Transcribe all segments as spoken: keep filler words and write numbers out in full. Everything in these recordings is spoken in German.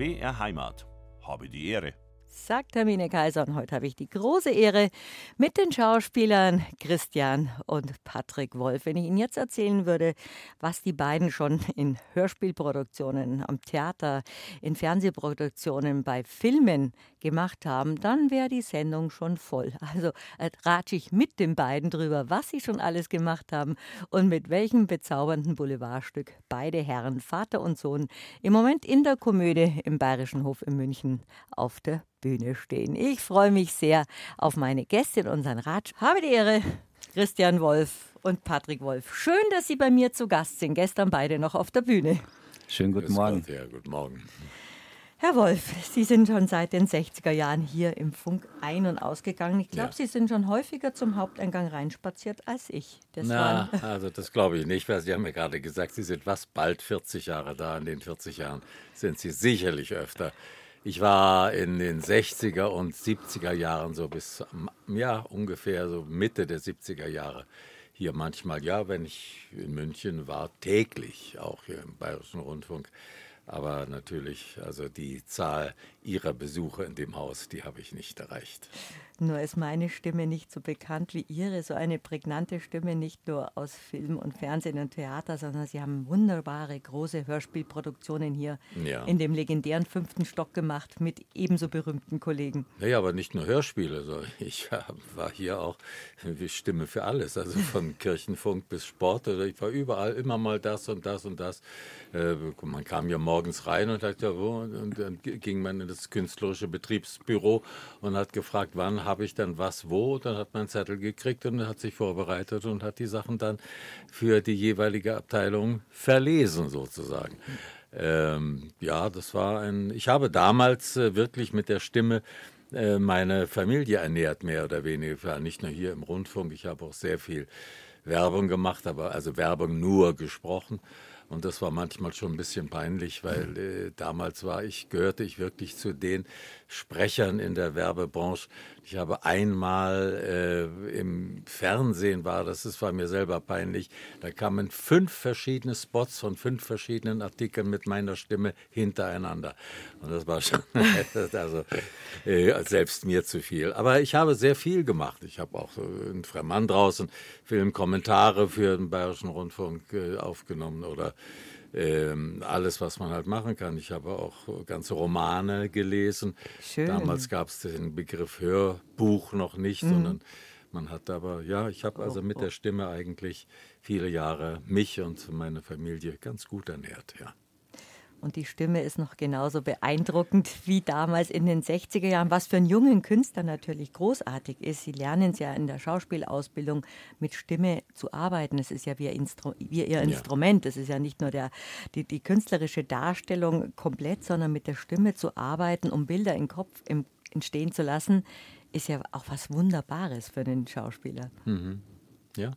B R Heimat. Habe die Ehre. Sagt Hermine Kaiser, und heute habe ich die große Ehre, mit den Schauspielern Christian und Patrick Wolf. Wenn ich Ihnen jetzt erzählen würde, was die beiden schon in Hörspielproduktionen, am Theater, in Fernsehproduktionen, bei Filmen gemacht haben, dann wäre die Sendung schon voll. Also äh, ratsche ich mit den beiden drüber, was sie schon alles gemacht haben und mit welchem bezaubernden Boulevardstück beide Herren, Vater und Sohn, im Moment in der Komödie im Bayerischen Hof in München auf der Bühne stehen. Ich freue mich sehr auf meine Gäste und unseren Ratsch. Habe die Ehre, Christian Wolf und Patrick Wolf. Schön, dass Sie bei mir zu Gast sind. Gestern beide noch auf der Bühne. Schönen guten Morgen. Ja, guten Morgen. Herr Wolf, Sie sind schon seit den sechziger Jahren hier im Funk ein- und ausgegangen. Ich glaube, ja. Sie sind schon häufiger zum Haupteingang reinspaziert als ich. Das Na, also das glaube ich nicht, weil Sie haben ja gerade gesagt, Sie sind was, bald vierzig Jahre da. In den vierzig Jahren sind Sie sicherlich öfter. Ich war in den sechziger und siebziger Jahren so bis, ja, ungefähr so Mitte der siebziger Jahre hier manchmal, ja, wenn ich in München war, täglich, auch hier im Bayerischen Rundfunk. Aber natürlich, also die Zahl Ihrer Besuche in dem Haus, die habe ich nicht erreicht. Nur ist meine Stimme nicht so bekannt wie Ihre, so eine prägnante Stimme, nicht nur aus Film und Fernsehen und Theater, sondern Sie haben wunderbare, große Hörspielproduktionen hier ja. in dem legendären fünften Stock gemacht mit ebenso berühmten Kollegen. Naja, aber nicht nur Hörspiele, sondern ich war hier auch wie Stimme für alles, also von Kirchenfunk bis Sport. Ich war überall immer mal das und das und das. Man kam ja morgens rein und sagte, wo? Und dann ging man in das künstlerische Betriebsbüro und hat gefragt, wann habe ich dann was wo, dann hat man einen Zettel gekriegt und hat sich vorbereitet und hat die Sachen dann für die jeweilige Abteilung verlesen sozusagen. Ähm, ja, das war ein, ich habe damals äh, wirklich mit der Stimme äh, meine Familie ernährt, mehr oder weniger, nicht nur hier im Rundfunk, ich habe auch sehr viel Werbung gemacht, aber also Werbung nur gesprochen. Und das war manchmal schon ein bisschen peinlich, weil äh, damals war ich, gehörte ich wirklich zu den Sprechern in der Werbebranche. Ich habe einmal äh, im Fernsehen war, das ist, war mir selber peinlich, da kamen fünf verschiedene Spots von fünf verschiedenen Artikeln mit meiner Stimme hintereinander. Und das war schon also, äh, selbst mir zu viel. Aber ich habe sehr viel gemacht. Ich habe auch so einen Fremdmann draußen, Filmkommentare für den Bayerischen Rundfunk äh, aufgenommen oder Ähm, alles, was man halt machen kann. Ich habe auch ganze Romane gelesen. Schön. Damals gab es den Begriff Hörbuch noch nicht, mhm. sondern man hat aber, ja, ich habe also mit der Stimme eigentlich viele Jahre mich und meine Familie ganz gut ernährt, ja. Und die Stimme ist noch genauso beeindruckend wie damals in den sechziger Jahren, was für einen jungen Künstler natürlich großartig ist. Sie lernen es ja in der Schauspielausbildung, mit Stimme zu arbeiten. Es ist ja wie, Instru- wie ihr Instrument. Es ist ja nicht nur der, die, die künstlerische Darstellung komplett, sondern mit der Stimme zu arbeiten, um Bilder im Kopf im, entstehen zu lassen, ist ja auch was Wunderbares für einen Schauspieler. Mhm. Ja.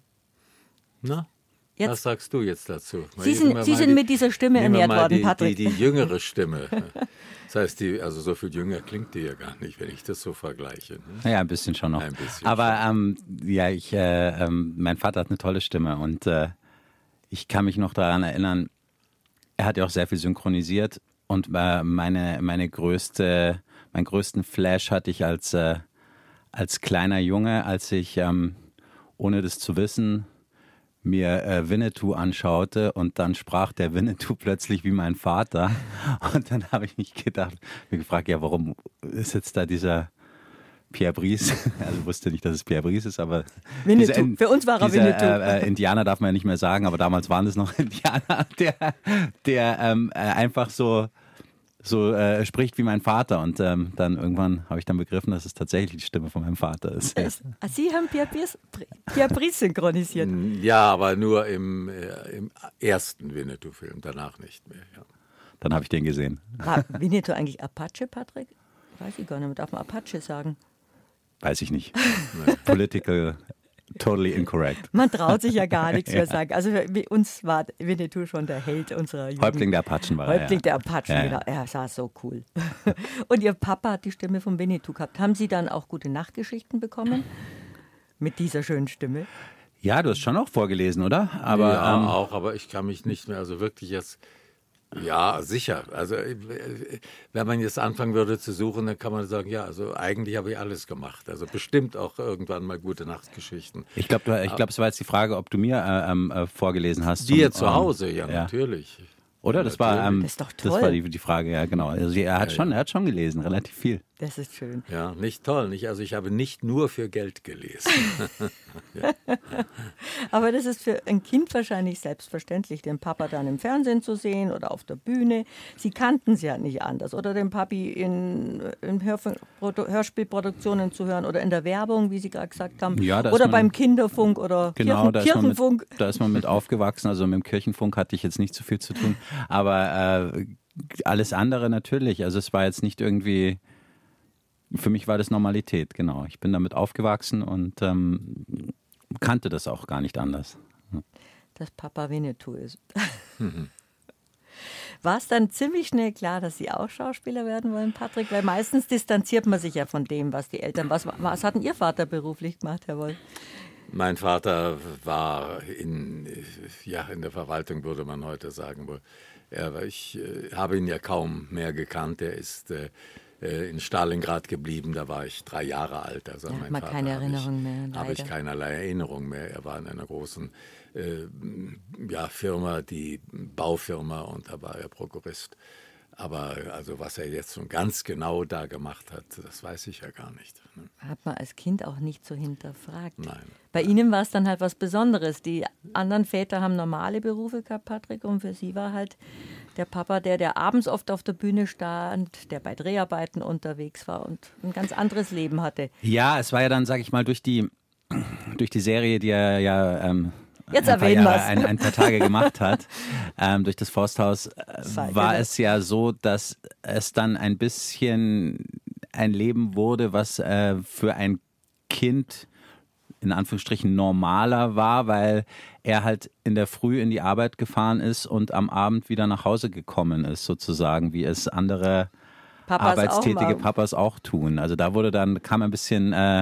Na? Jetzt. Was sagst du jetzt dazu? Sie sind, Sie sind die, mit dieser Stimme ernährt worden, die, Patrick. Die, die jüngere Stimme. Das heißt, die, also so viel jünger klingt die ja gar nicht, wenn ich das so vergleiche. Ne? Ja, ein bisschen schon noch. Ein bisschen Aber ähm, ja, ich, äh, ähm, mein Vater hat eine tolle Stimme und äh, ich kann mich noch daran erinnern, er hat ja auch sehr viel synchronisiert und äh, meine, meine größte, meinen größten Flash hatte ich als, äh, als kleiner Junge, als ich, ähm, ohne das zu wissen, mir äh, Winnetou anschaute und dann sprach der Winnetou plötzlich wie mein Vater und dann habe ich mich gedacht, mir gefragt, ja, warum ist jetzt da dieser Pierre Brice, also wusste nicht, dass es Pierre Brice ist, aber Winnetou. Dieser, für uns war er dieser, Winnetou. Äh, Indianer darf man ja nicht mehr sagen, aber damals waren es noch Indianer, der, der ähm, äh, einfach so so äh, spricht wie mein Vater und ähm, dann irgendwann habe ich dann begriffen, dass es tatsächlich die Stimme von meinem Vater ist. Es, Sie haben Pierre Brice, Pierre Brice synchronisiert. Ja, aber nur im, äh, im ersten Winnetou-Film, danach nicht mehr. Ja. Dann habe ich den gesehen. War Winnetou eigentlich Apache, Patrick? Weiß ich gar nicht, darf man Apache sagen? Weiß ich nicht. Political... Totally incorrect. Man traut sich ja gar nichts mehr sagen. Also für uns war Winnetou schon der Held unserer Jugend. Häuptling der Apachen war er. Häuptling ja. der Apachen, ja, genau. Er sah so cool. Und Ihr Papa hat die Stimme von Winnetou gehabt. Haben Sie dann auch gute Nachtgeschichten bekommen? Mit dieser schönen Stimme? Ja, du hast schon auch vorgelesen, oder? Aber, ja, ähm, auch, aber ich kann mich nicht mehr, also wirklich jetzt Ja, sicher. Also wenn man jetzt anfangen würde zu suchen, dann kann man sagen, ja, also eigentlich habe ich alles gemacht. Also bestimmt auch irgendwann mal gute Nachtgeschichten. Ich glaube, ich glaub, es war jetzt die Frage, ob du mir äh, äh, vorgelesen hast. Dir zum, zu Hause, ja, ja. natürlich. Oder? Das war, ähm, das ist doch toll. Das war die, die Frage, ja, genau. Also er hat, ja, schon, ja. er hat schon gelesen, relativ viel. Das ist schön. Ja, nicht toll. Nicht? Also ich habe nicht nur für Geld gelesen. ja. Aber das ist für ein Kind wahrscheinlich selbstverständlich, den Papa dann im Fernsehen zu sehen oder auf der Bühne. Sie kannten es ja nicht anders. Oder den Papi in, in Hör, Hörspielproduktionen zu hören oder in der Werbung, wie Sie gerade gesagt haben. Ja, oder man, beim Kinderfunk oder genau, Kirchen, da Kirchenfunk. Ist mit, da ist man mit aufgewachsen. Also mit dem Kirchenfunk hatte ich jetzt nicht so viel zu tun. Aber äh, alles andere natürlich. Also es war jetzt nicht irgendwie... Für mich war das Normalität, genau. Ich bin damit aufgewachsen und ähm, kannte das auch gar nicht anders. Dass Papa Winnetou ist. War es dann ziemlich schnell klar, dass Sie auch Schauspieler werden wollen, Patrick? Weil meistens distanziert man sich ja von dem, was die Eltern... Was, was hat denn Ihr Vater beruflich gemacht, Herr Wolf? Mein Vater war in, ja, in der Verwaltung, würde man heute sagen. Er, ich äh, habe ihn ja kaum mehr gekannt. Er ist... Äh, in Stalingrad geblieben, da war ich drei Jahre alt. Also ja, mein man Vater keine Erinnerung mehr, leider. Habe ich keinerlei Erinnerung mehr. Er war in einer großen äh, ja, Firma, die Baufirma, und da war er Prokurist. Aber also was er jetzt so ganz genau da gemacht hat, das weiß ich ja gar nicht. Hat man als Kind auch nicht so hinterfragt. Nein. Bei Ihnen war es dann halt was Besonderes. Die anderen Väter haben normale Berufe gehabt, Patrick, und für Sie war halt der Papa, der, der abends oft auf der Bühne stand, der bei Dreharbeiten unterwegs war und ein ganz anderes Leben hatte. Ja, es war ja dann, sag ich mal, durch die, durch die Serie, die er ja ähm, Jetzt ein, paar erwähnen Jahre, ein, ein paar Tage gemacht hat, ähm, durch das Forsthaus, äh, war es ja so, dass es dann ein bisschen ein Leben wurde, was äh, für ein Kind in Anführungsstrichen normaler war, weil er halt in der Früh in die Arbeit gefahren ist und am Abend wieder nach Hause gekommen ist, sozusagen, wie es andere Papas arbeitstätige auch Papas auch tun. Also da wurde dann, kam ein bisschen äh,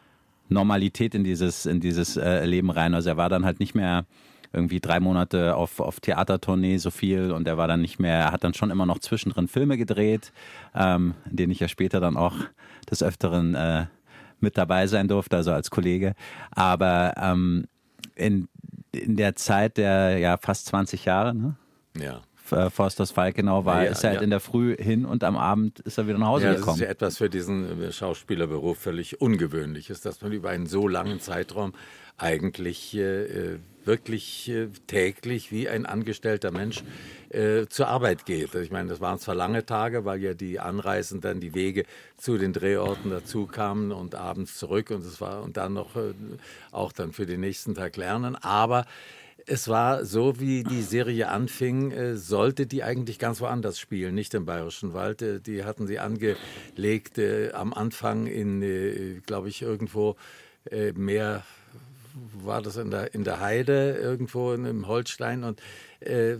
Normalität in dieses, in dieses äh, Leben rein. Also er war dann halt nicht mehr irgendwie drei Monate auf, auf Theatertournee so viel, und er war dann nicht mehr, er hat dann schon immer noch zwischendrin Filme gedreht, ähm, in denen ich ja später dann auch des Öfteren äh, mit dabei sein durfte, also als Kollege. Aber ähm, in, in der Zeit der ja fast zwanzig Jahre, ne? Ja. Forsthaus Falkenau war, ja, ist er halt ja. in der Früh hin und am Abend ist er wieder nach Hause ja, gekommen. Das ist ja etwas für diesen Schauspielerberuf völlig Ungewöhnliches, dass man über einen so langen Zeitraum eigentlich äh, wirklich äh, täglich wie ein angestellter Mensch äh, zur Arbeit geht. Ich meine, das waren zwar lange Tage, weil ja die Anreisenden, die Wege zu den Drehorten dazu kamen und abends zurück, und es war und dann noch äh, auch dann für den nächsten Tag lernen, aber es war so, wie die Serie anfing, äh, sollte die eigentlich ganz woanders spielen, nicht im Bayerischen Wald. Äh, die hatten sie angelegt äh, am Anfang in, äh, glaube ich, irgendwo äh, mehr, war das in der, in der Heide, irgendwo in, im Holstein. Und, äh,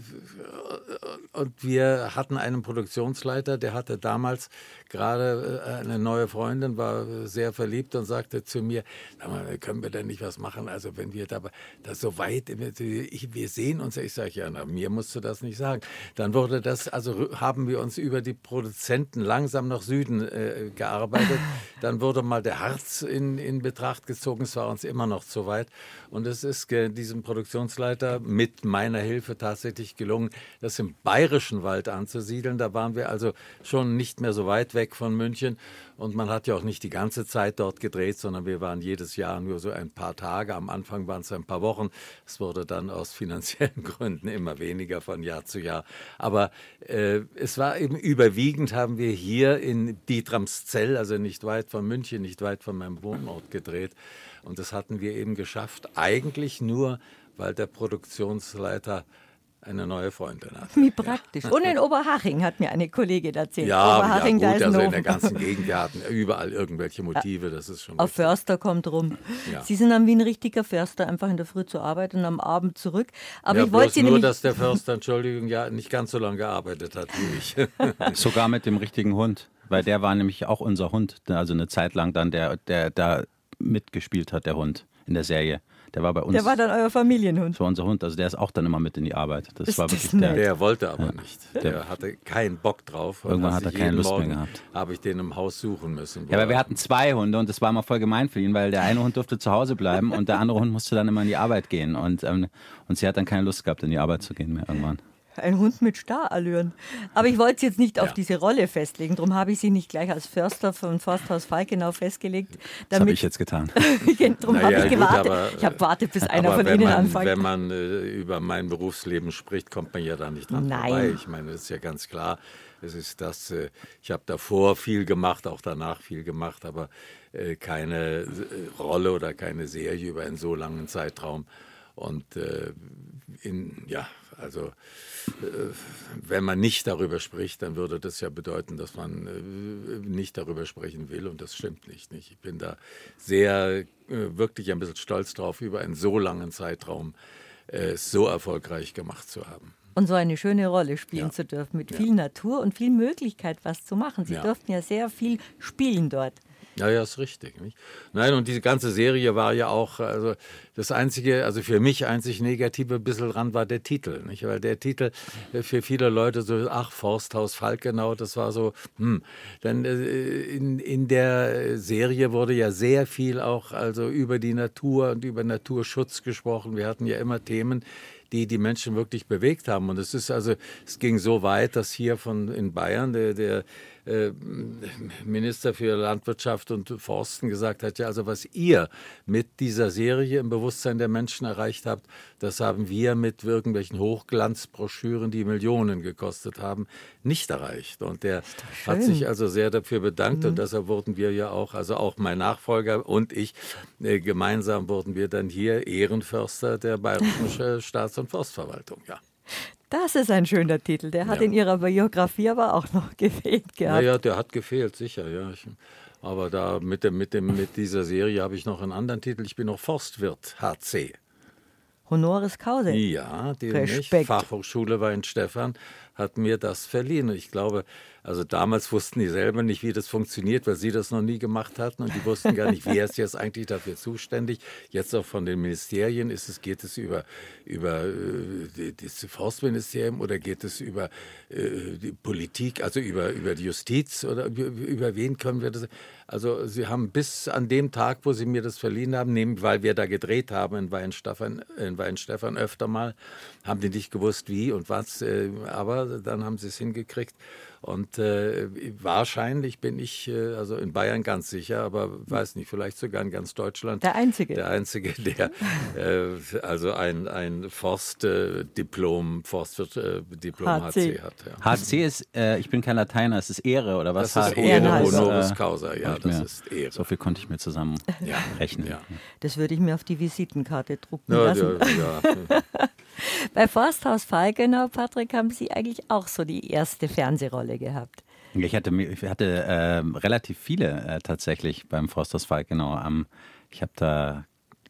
und wir hatten einen Produktionsleiter, der hatte damals gerade eine neue Freundin, war sehr verliebt und sagte zu mir, sag mal, können wir denn nicht was machen? Also wenn wir da, da so weit, ich, wir sehen uns, ich sage, ja, na, mir musst du das nicht sagen. Dann wurde das, also haben wir uns über die Produzenten langsam nach Süden äh, gearbeitet. Dann wurde mal der Harz in, in Betracht gezogen, es war uns immer noch zu weit. Und es ist äh, diesem Produktionsleiter mit meiner Hilfe tatsächlich gelungen, das im Bayerischen Wald anzusiedeln. Da waren wir also schon nicht mehr so weit weg von München, und man hat ja auch nicht die ganze Zeit dort gedreht, sondern wir waren jedes Jahr nur so ein paar Tage. Am Anfang waren es ein paar Wochen. Es wurde dann aus finanziellen Gründen immer weniger von Jahr zu Jahr. Aber äh, es war eben überwiegend, haben wir hier in Dietramszell, also nicht weit von München, nicht weit von meinem Wohnort gedreht. Und das hatten wir eben geschafft, eigentlich nur, weil der Produktionsleiter eine neue Freundin hat. Wie praktisch. Ja. Und in Oberhaching hat mir eine Kollegin erzählt. Ja, Oberhaching, ja gut, da ist also ein in der ganzen Gegend, wir hatten überall irgendwelche Motive, das ist schon Auf richtig. Förster kommt rum. Ja. Sie sind dann wie ein richtiger Förster, einfach in der Früh zur Arbeit und am Abend zurück. Aber ja, ich wollte Sie nur, nämlich... dass der Förster, Entschuldigung, ja nicht ganz so lange gearbeitet hat wie ich. Sogar mit dem richtigen Hund, weil der war nämlich auch unser Hund, also eine Zeit lang dann, der, der da mitgespielt hat, der Hund in der Serie. Der war bei uns. Der war dann euer Familienhund. Das war unser Hund, also der ist auch dann immer mit in die Arbeit. Das Ist war das wirklich der. Der wollte aber Ja. nicht. Der hatte keinen Bock drauf. Und Irgendwann dass hat er ich keine jeden Lust mehr Morgen gehabt. Habe ich den im Haus suchen müssen. Ja, aber wir hatten zwei Hunde und das war immer voll gemein für ihn, weil der eine Hund durfte zu Hause bleiben und der andere Hund musste dann immer in die Arbeit gehen. Und, ähm, und sie hat dann keine Lust gehabt, in die Arbeit zu gehen mehr irgendwann. Ein Hund mit Starallüren. Aber ich wollte es jetzt nicht auf Ja. diese Rolle festlegen. Darum habe ich sie nicht gleich als Förster von Forsthaus Falkenau festgelegt. Das habe Damit, ich jetzt getan. Darum Naja, habe ich gut, gewartet. aber, ich habe gewartet, bis einer aber von wenn Ihnen man, anfängt. Wenn man äh, über mein Berufsleben spricht, kommt man ja da nicht dran Nein. vorbei. Ich meine, das ist ja ganz klar. Es ist das, äh, ich habe davor viel gemacht, auch danach viel gemacht, aber äh, keine äh, Rolle oder keine Serie über einen so langen Zeitraum. Und äh, in, ja, also äh, wenn man nicht darüber spricht, dann würde das ja bedeuten, dass man äh, nicht darüber sprechen will und das stimmt nicht. nicht. Ich bin da sehr, äh, wirklich ein bisschen stolz drauf, über einen so langen Zeitraum äh, so erfolgreich gemacht zu haben. Und so eine schöne Rolle spielen Ja. zu dürfen, mit Ja. viel Natur und viel Möglichkeit, was zu machen. Sie Ja. durften ja sehr viel spielen dort. Ja, ja, ist richtig. Nicht? Nein, und diese ganze Serie war ja auch, also das einzige, also für mich einzig Negative ein bisschen dran war der Titel. Nicht? Weil der Titel für viele Leute so, ach, Forsthaus Falkenau, das war so, hm. Dann äh, in, in der Serie wurde ja sehr viel auch also über die Natur und über Naturschutz gesprochen. Wir hatten ja immer Themen, die die Menschen wirklich bewegt haben. Und es ist also, es ging so weit, dass hier von in Bayern der, der äh, Minister für Landwirtschaft und Forsten gesagt hat, ja, also was ihr mit dieser Serie im Bewusstsein der Menschen erreicht habt, das haben wir mit irgendwelchen Hochglanzbroschüren, die Millionen gekostet haben, nicht erreicht. Und der hat sich also sehr dafür bedankt. Mhm. Und deshalb wurden wir ja auch, also auch mein Nachfolger und ich, äh, gemeinsam wurden wir dann hier Ehrenförster der Bayerischen Staats- und Forstverwaltung, ja. Das ist ein schöner Titel. Der hat Ja. in Ihrer Biografie aber auch noch gefehlt gehabt. Naja, der hat gefehlt, sicher, ja. Ich, aber da mit, dem, mit, dem, mit dieser Serie habe ich noch einen anderen Titel. Ich bin noch Forstwirt, H C. Honoris Causa. Ja, die Respekt. nicht, Fachhochschule Weinstefan hat mir das verliehen. Ich glaube, also damals wussten die selber nicht, wie das funktioniert, weil sie das noch nie gemacht hatten und die wussten gar nicht, wer ist jetzt eigentlich dafür zuständig. Jetzt auch von den Ministerien ist es, geht es über, über äh, das Forstministerium oder geht es über äh, die Politik, also über, über die Justiz oder über, über wen können wir das? Also sie haben bis an dem Tag, wo sie mir das verliehen haben, nämlich weil wir da gedreht haben in Weinstefan, in Weinstefan öfter mal, haben die nicht gewusst, wie und was, äh, aber dann haben sie es hingekriegt. Und äh, wahrscheinlich bin ich, äh, also in Bayern ganz sicher, aber weiß nicht, vielleicht sogar in ganz Deutschland. Der Einzige. Der Einzige, der äh, also ein, ein Forstdiplom, Forstwirt-Diplom H C hat. Ja. H C ist, äh, ich bin kein Lateiner, es ist Ehre, oder was? Das ist H- Ehre, Ehrenhalber. Honoris Äh, Causa, ja, hab ich das mir- ist Ehre. So viel konnte ich mir zusammen Ja, rechnen. ja. Das würde ich mir auf die Visitenkarte drucken Ja, lassen. ja, ja. Bei Forsthaus Falkenau, Patrick, haben Sie eigentlich auch so die erste Fernsehrolle gehabt. Ich hatte, mir- ich hatte äh, relativ viele äh, tatsächlich beim Forsthaus Falkenau. Ähm, ich habe da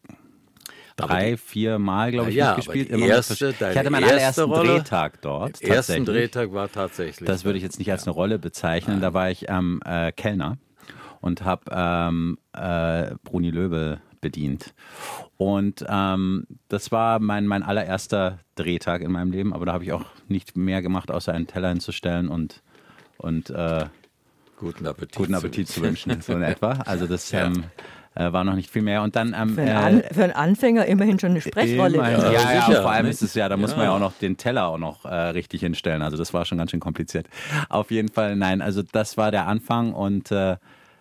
drei, vier Mal, glaube ich, Ja, aber mitgespielt. die Immer mit erste- vers- deine ich hatte meinen erste allerersten Rolle- Drehtag dort. Den ersten tatsächlich. Drehtag war tatsächlich. Das würde ich jetzt nicht als eine Rolle bezeichnen. Da war ich ähm, äh, Kellner und habe ähm, äh, Bruni Löbel bedient. Und ähm, das war mein, mein allererster Drehtag in meinem Leben, aber da habe ich auch nicht mehr gemacht, außer einen Teller hinzustellen und, und äh, Guten Appetit. guten Appetit zu wünschen, so in etwa. Also das Ja. ähm, äh, war noch nicht viel mehr. Und dann ähm, Für einen, äh, An für einen Anfänger immerhin schon eine Sprechrolle. Immerhin, Ja, ja, ja, sicher, vor allem nicht? ist es ja, da muss man ja Ja. auch noch den Teller auch noch äh, richtig hinstellen. Also das war schon ganz schön kompliziert. Auf jeden Fall, nein, also das war der Anfang und äh,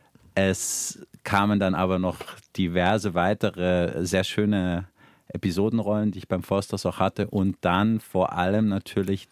es kamen dann aber noch diverse weitere sehr schöne Episodenrollen, die ich beim Forsthaus auch hatte und dann vor allem natürlich,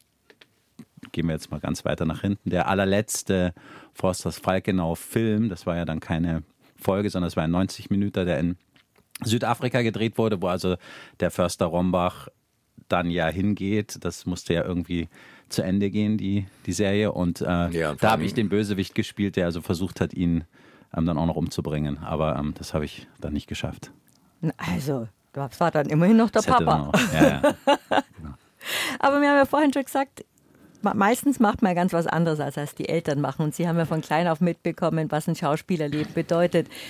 gehen wir jetzt mal ganz weiter nach hinten, der allerletzte Forsthaus Falkenau Film, das war ja dann keine Folge, sondern es war ein neunzig Minuten, der in Südafrika gedreht wurde, wo also der Förster Rombach dann ja hingeht. Das musste ja irgendwie zu Ende gehen, die, die Serie. Und, äh, Ja, und da vor habe allem- ich den Bösewicht gespielt, der also versucht hat, ihn ähm, dann auch noch umzubringen. Aber ähm, das habe ich dann nicht geschafft. Also, das war dann immerhin noch der Das hätte dann Papa. auch, ja, ja. Aber wir haben ja vorhin schon gesagt, me- meistens macht man ja ganz was anderes, als, als die Eltern machen. Und Sie haben ja von klein auf mitbekommen, was ein Schauspielerleben bedeutet.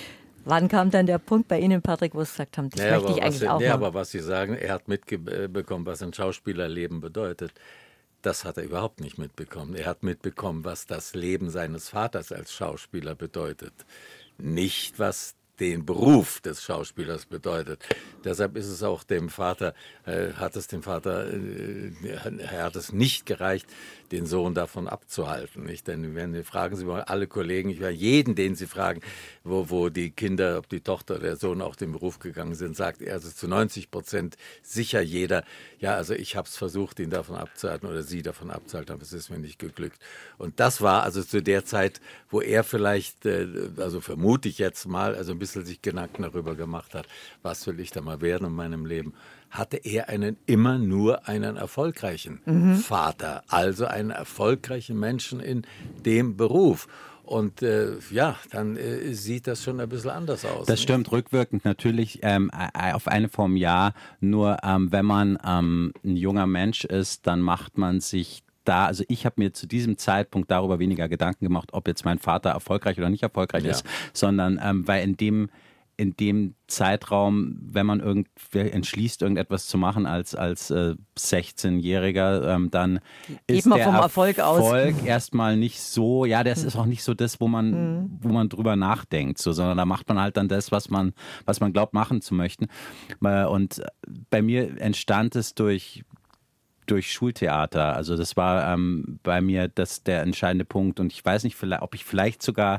Wann kam dann der Punkt bei Ihnen, Patrick, wo Sie gesagt haben, das naja, möchte ich eigentlich was, auch nee, mal? aber was Sie sagen, er hat mitbekommen, was ein Schauspielerleben bedeutet. Das hat er überhaupt nicht mitbekommen. Er hat mitbekommen, was das Leben seines Vaters als Schauspieler bedeutet. Nicht, was den Beruf des Schauspielers bedeutet. Deshalb ist es auch dem Vater, äh, hat es dem Vater, äh, er hat es nicht gereicht, den Sohn davon abzuhalten. Nicht? Denn wenn fragen Sie mal alle Kollegen, ich werde jeden, den Sie fragen, wo, wo die Kinder, ob die Tochter oder der Sohn auch den Beruf gegangen sind, sagt er also zu neunzig Prozent sicher jeder, ja, also ich habe es versucht, ihn davon abzuhalten oder sie davon abzuhalten, aber es ist mir nicht geglückt. Und das war also zu der Zeit, wo er vielleicht, äh, also vermute ich jetzt mal, also ein bisschen sich Gedanken darüber gemacht hat, was will ich da mal werden in meinem Leben, hatte er einen immer nur einen erfolgreichen mhm. Vater, also einen erfolgreichen Menschen in dem Beruf. Und äh, ja, dann äh, sieht das schon ein bisschen anders aus. Das nicht? stimmt, rückwirkend natürlich ähm, auf eine Form ja, nur ähm, wenn man ähm, ein junger Mensch ist, dann macht man sich da, also ich habe mir zu diesem Zeitpunkt darüber weniger Gedanken gemacht, ob jetzt mein Vater erfolgreich oder nicht erfolgreich ja. ist, sondern ähm, weil in dem in dem Zeitraum, wenn man irgend, entschließt, irgendetwas zu machen als, als äh, sechzehnjähriger, ähm, dann Geht ist man der vom Erfolg, Erfolg aus. erstmal nicht so, ja, das ist auch nicht so das, wo man, mhm. wo man drüber nachdenkt, so, sondern da macht man halt dann das, was man, was man glaubt, machen zu möchten. Und bei mir entstand es durch durch Schultheater. Also das war ähm, bei mir das der entscheidende Punkt. Und ich weiß nicht, ob ich vielleicht sogar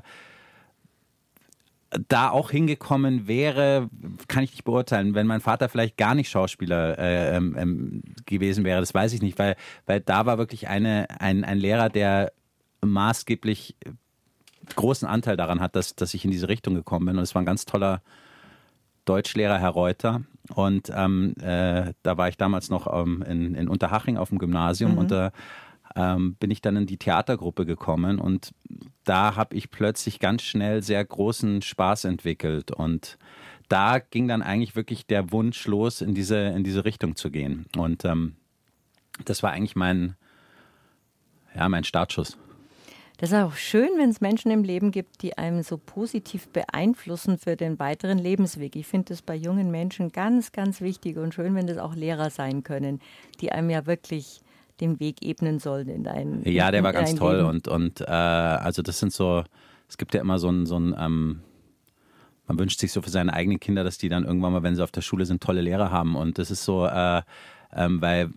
da auch hingekommen wäre, kann ich nicht beurteilen, wenn mein Vater vielleicht gar nicht Schauspieler äh, ähm, gewesen wäre, das weiß ich nicht, weil, weil da war wirklich eine, ein, ein Lehrer, der maßgeblich großen Anteil daran hat, dass, dass ich in diese Richtung gekommen bin. Und es war ein ganz toller Deutschlehrer, Herr Reuter. Und ähm, äh, da war ich damals noch ähm, in, in Unterhaching auf dem Gymnasium mhm. und da ähm, bin ich dann in die Theatergruppe gekommen und da habe ich plötzlich ganz schnell sehr großen Spaß entwickelt und da ging dann eigentlich wirklich der Wunsch los, in diese, in diese Richtung zu gehen. Und ähm, das war eigentlich mein, ja, mein Startschuss. Das ist auch schön, wenn es Menschen im Leben gibt, die einem so positiv beeinflussen für den weiteren Lebensweg. Ich finde das bei jungen Menschen ganz, ganz wichtig und schön, wenn das auch Lehrer sein können, die einem ja wirklich den Weg ebnen sollen in dein Leben. Ja, der war ganz toll Leben. und, und äh, also das sind so, es gibt ja immer so ein, so ein ähm, man wünscht sich so für seine eigenen Kinder, dass die dann irgendwann mal, wenn sie auf der Schule sind, tolle Lehrer haben und das ist so, äh, ähm, weil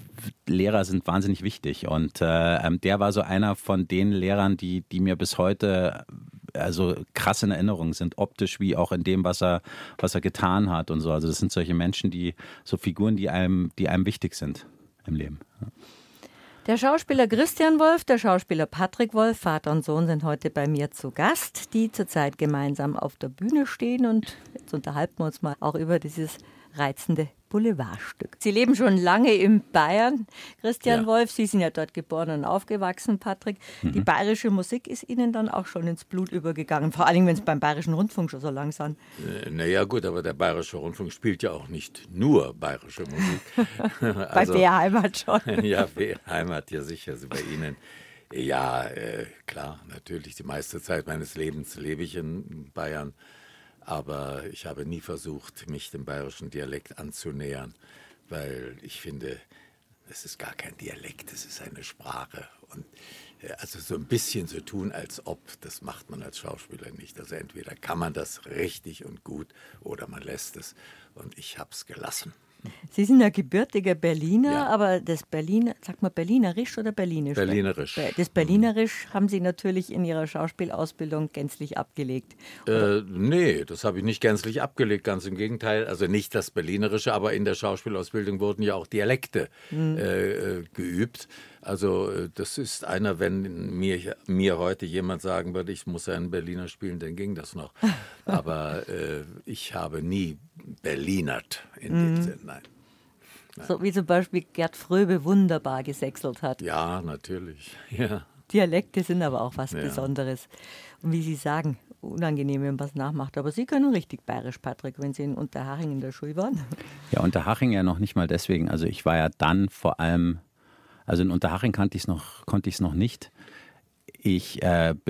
Lehrer sind wahnsinnig wichtig und äh, der war so einer von den Lehrern, die, die mir bis heute also krass in Erinnerung sind, optisch wie auch in dem, was er, was er getan hat und so. Also das sind solche Menschen, die so Figuren, die einem, die einem wichtig sind im Leben. Ja. Der Schauspieler Christian Wolf, der Schauspieler Patrick Wolf, Vater und Sohn, sind heute bei mir zu Gast, die zurzeit gemeinsam auf der Bühne stehen und jetzt unterhalten wir uns mal auch über dieses reizende Boulevardstück. Sie leben schon lange in Bayern, Christian ja. Wolf. Sie sind ja dort geboren und aufgewachsen, Patrick. Mhm. Die bayerische Musik ist Ihnen dann auch schon ins Blut übergegangen, vor allem, wenn es beim Bayerischen Rundfunk schon so lang sind. Naja gut, aber der Bayerische Rundfunk spielt ja auch nicht nur bayerische Musik. also, bei B R Heimat schon. Ja, B R Heimat, ja sicher, also bei Ihnen. Ja, äh, klar, natürlich, die meiste Zeit meines Lebens lebe ich in Bayern. Aber ich habe nie versucht, mich dem bayerischen Dialekt anzunähern, weil ich finde, es ist gar kein Dialekt, es ist eine Sprache. Und also so ein bisschen so tun, als ob, das macht man als Schauspieler nicht. Also entweder kann man das richtig und gut oder man lässt es. Und ich habe es gelassen. Sie sind ja gebürtiger Berliner, ja. aber das Berliner, sagt man Berlinerisch oder Berlinisch? Berlinerisch. Das Berlinerisch haben Sie natürlich in Ihrer Schauspielausbildung gänzlich abgelegt. Äh, nee, das habe ich nicht gänzlich abgelegt, ganz im Gegenteil. Also nicht das Berlinerische, aber in der Schauspielausbildung wurden ja auch Dialekte mhm. äh, geübt. Also das ist einer, wenn mir, mir heute jemand sagen würde, ich muss einen Berliner spielen, dann ging das noch. Aber äh, ich habe nie Berlinert in dem mm. Sinn, nein. nein. So wie zum Beispiel Gerd Fröbe wunderbar gesächselt hat. Ja, natürlich. Ja. Dialekte sind aber auch was ja. Besonderes. Und wie Sie sagen, unangenehm, wenn man was nachmacht. Aber Sie können richtig bayerisch, Patrick, wenn Sie in Unterhaching in der Schule waren. Ja, Unterhaching ja noch nicht mal deswegen. Also ich war ja dann vor allem... Also in Unterhaching kannte ich's noch, konnte ich es noch nicht. Ich äh, bin ja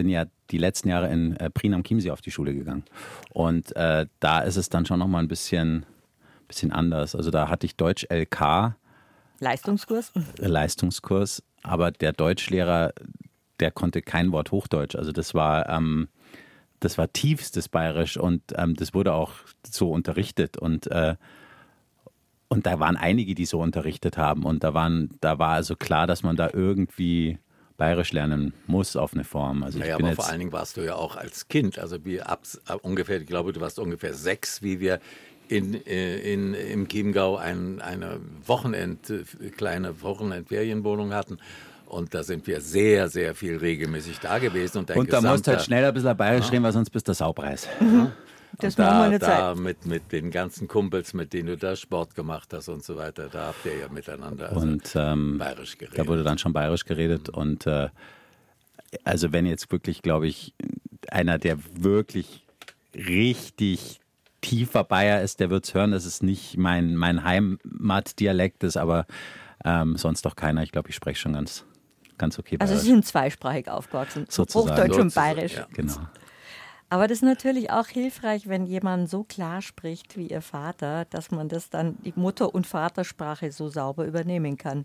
die letzten Jahre in äh, Prien am Chiemsee auf die Schule gegangen. Und äh, da ist es dann schon nochmal ein bisschen, bisschen anders. Also da hatte ich Deutsch L K. Leistungskurs? Leistungskurs. Aber der Deutschlehrer, der konnte kein Wort Hochdeutsch. Also das war, ähm, das war tiefstes Bayerisch und ähm, das wurde auch so unterrichtet. Und äh, Und da waren einige, die so unterrichtet haben. Und da, waren, da war also klar, dass man da irgendwie Bayerisch lernen muss auf eine Form. Also ich naja, bin aber jetzt, vor allen Dingen warst du ja auch als Kind, also wie ab, ab ungefähr, ich glaube, du warst ungefähr sechs, wie wir in, in, im Chiemgau ein, eine Wochenend, kleine Wochenendferienwohnung hatten. Und da sind wir sehr, sehr viel regelmäßig da gewesen. Und, und da musst du halt schnell ein bisschen Bayerisch ja. reden, weil sonst bist du Saupreis. Mhm. Das da, machen wir eine da Zeit. Mit, mit den ganzen Kumpels, mit denen du da Sport gemacht hast und so weiter, da habt ihr ja miteinander also und, ähm, bayerisch geredet. Da wurde dann schon bayerisch geredet. Mhm. Und äh, also wenn jetzt wirklich, glaube ich, einer, der wirklich richtig tiefer Bayer ist, der wird es hören, dass es nicht mein, mein Heimatdialekt ist, aber ähm, sonst doch keiner. Ich glaube, ich spreche schon ganz, ganz okay Bayerisch. Also Sie sind zweisprachig aufgewachsen, sozusagen. Hochdeutsch und Sozusagen, Bayerisch. Ja. Genau. Aber das ist natürlich auch hilfreich, wenn jemand so klar spricht wie Ihr Vater, dass man das dann, die Mutter- und Vatersprache so sauber übernehmen kann.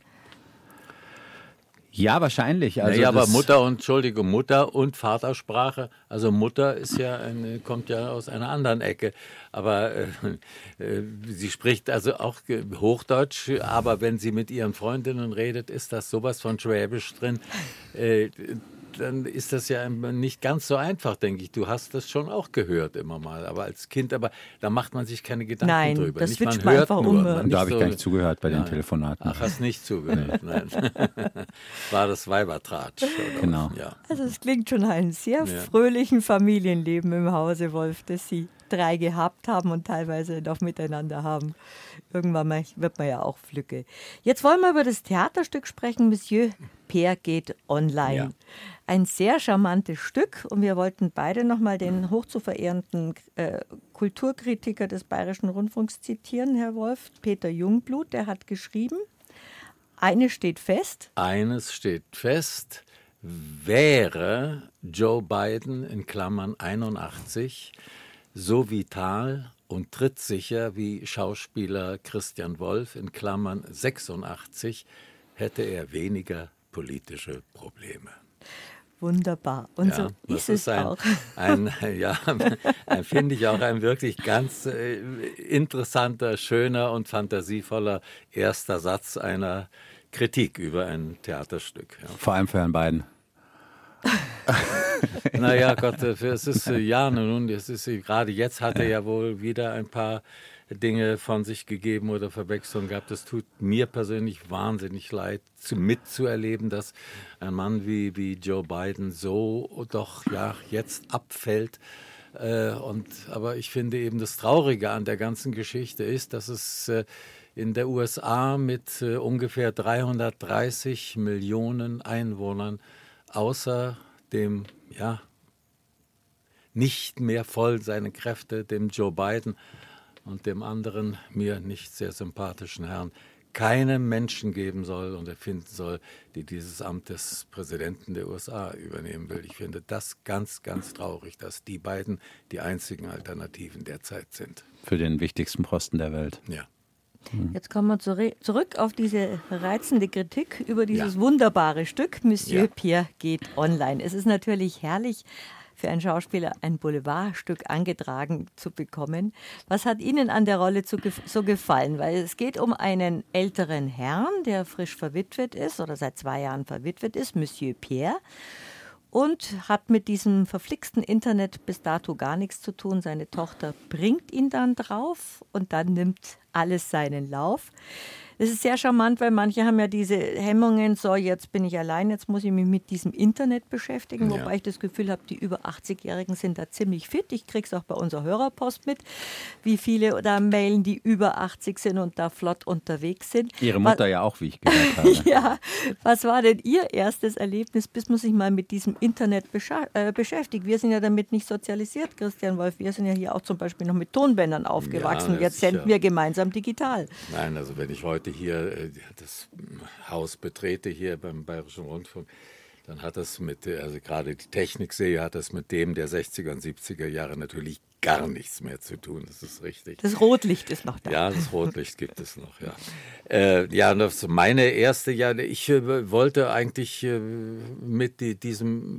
Ja, wahrscheinlich. Also naja, aber das Mutter und, Entschuldigung, Mutter und Vatersprache, also Mutter ist ja eine, kommt ja aus einer anderen Ecke, aber äh, äh, sie spricht also auch Hochdeutsch, aber wenn sie mit ihren Freundinnen redet, ist das sowas von Schwäbisch drin, äh, dann ist das ja nicht ganz so einfach, denke ich. Du hast das schon auch gehört immer mal, aber als Kind, aber da macht man sich keine Gedanken Nein, drüber. Das nicht, switcht man hört einfach nur. um. Man da habe ich so, gar nicht zugehört bei ja, den Telefonaten. Ach, hast nicht zugehört, nein. War das Weibertratsch. Oder Genau. Was? Ja. Also es klingt schon nach einem sehr Ja. fröhlichen Familienleben im Hause Wolf, das Sie drei gehabt haben und teilweise noch miteinander haben. Irgendwann mal wird man ja auch Flücke. Jetzt wollen wir über das Theaterstück sprechen, Monsieur Peer geht online. Ja. Ein sehr charmantes Stück und wir wollten beide nochmal den hoch zu verehrenden äh, Kulturkritiker des Bayerischen Rundfunks zitieren, Herr Wolf, Peter Jungblut, der hat geschrieben, eines steht fest. Eines steht fest, wäre Joe Biden in Klammern einundachtzig so vital und trittsicher wie Schauspieler Christian Wolf in Klammern sechsundachtzig, hätte er weniger politische Probleme. Wunderbar. Und ja, so das ist, ist es ein, auch. Ein, ja, ein, finde ich auch ein wirklich ganz äh, interessanter, schöner und fantasievoller erster Satz einer Kritik über ein Theaterstück. Ja. Vor allem für Herrn Biden. Naja, Gott, es ist äh, ja nun, es ist gerade jetzt hat er ja wohl wieder ein paar Dinge von sich gegeben oder Verwechslungen gehabt. Es tut mir persönlich wahnsinnig leid, zu, mitzuerleben, dass ein Mann wie, wie Joe Biden so doch ja jetzt abfällt. Äh, und, aber ich finde eben das Traurige an der ganzen Geschichte ist, dass es äh, in der U S A mit äh, ungefähr dreihundertdreißig Millionen Einwohnern außer dem, ja, nicht mehr voll seine Kräfte, dem Joe Biden und dem anderen mir nicht sehr sympathischen Herrn, keine Menschen geben soll und erfinden soll, die dieses Amt des Präsidenten der U S A übernehmen will. Ich finde das ganz, ganz traurig, dass die beiden die einzigen Alternativen derzeit sind. Für den wichtigsten Posten der Welt. Ja. Jetzt kommen wir zurück auf diese reizende Kritik über dieses Ja. wunderbare Stück, Monsieur Ja. Peer geht online. Es ist natürlich herrlich, für einen Schauspieler ein Boulevardstück angetragen zu bekommen. Was hat Ihnen an der Rolle so gefallen? Weil es geht um einen älteren Herrn, der frisch verwitwet ist oder seit zwei Jahren verwitwet ist, Monsieur Peer. Und hat mit diesem verflixten Internet bis dato gar nichts zu tun. Seine Tochter bringt ihn dann drauf und dann nimmt alles seinen Lauf. Das ist sehr charmant, weil manche haben ja diese Hemmungen, so jetzt bin ich allein, jetzt muss ich mich mit diesem Internet beschäftigen, Ja. wobei ich das Gefühl habe, die über achtzigjährigen sind da ziemlich fit. Ich kriege es auch bei unserer Hörerpost mit, wie viele da mailen, die über achtzig sind und da flott unterwegs sind. Ihre Mutter Was, ja auch, wie ich gehört habe. ja, was war denn Ihr erstes Erlebnis, bis man sich mal mit diesem Internet bescha- äh, beschäftigt? Wir sind ja damit nicht sozialisiert, Christian Wolf. Wir sind ja hier auch zum Beispiel noch mit Tonbändern aufgewachsen. Ja, Jetzt sicher. senden wir gemeinsam digital. Nein, also wenn ich heute hier äh, das Haus betrete, hier beim Bayerischen Rundfunk, dann hat das mit, also gerade die Technikserie hat das mit dem der sechziger und siebziger Jahre natürlich gar nichts mehr zu tun, das ist richtig. Das Rotlicht ist noch da. Ja, das Rotlicht gibt es noch, ja. Äh, ja, das meine erste, ja, ich äh, wollte eigentlich äh, mit die, diesem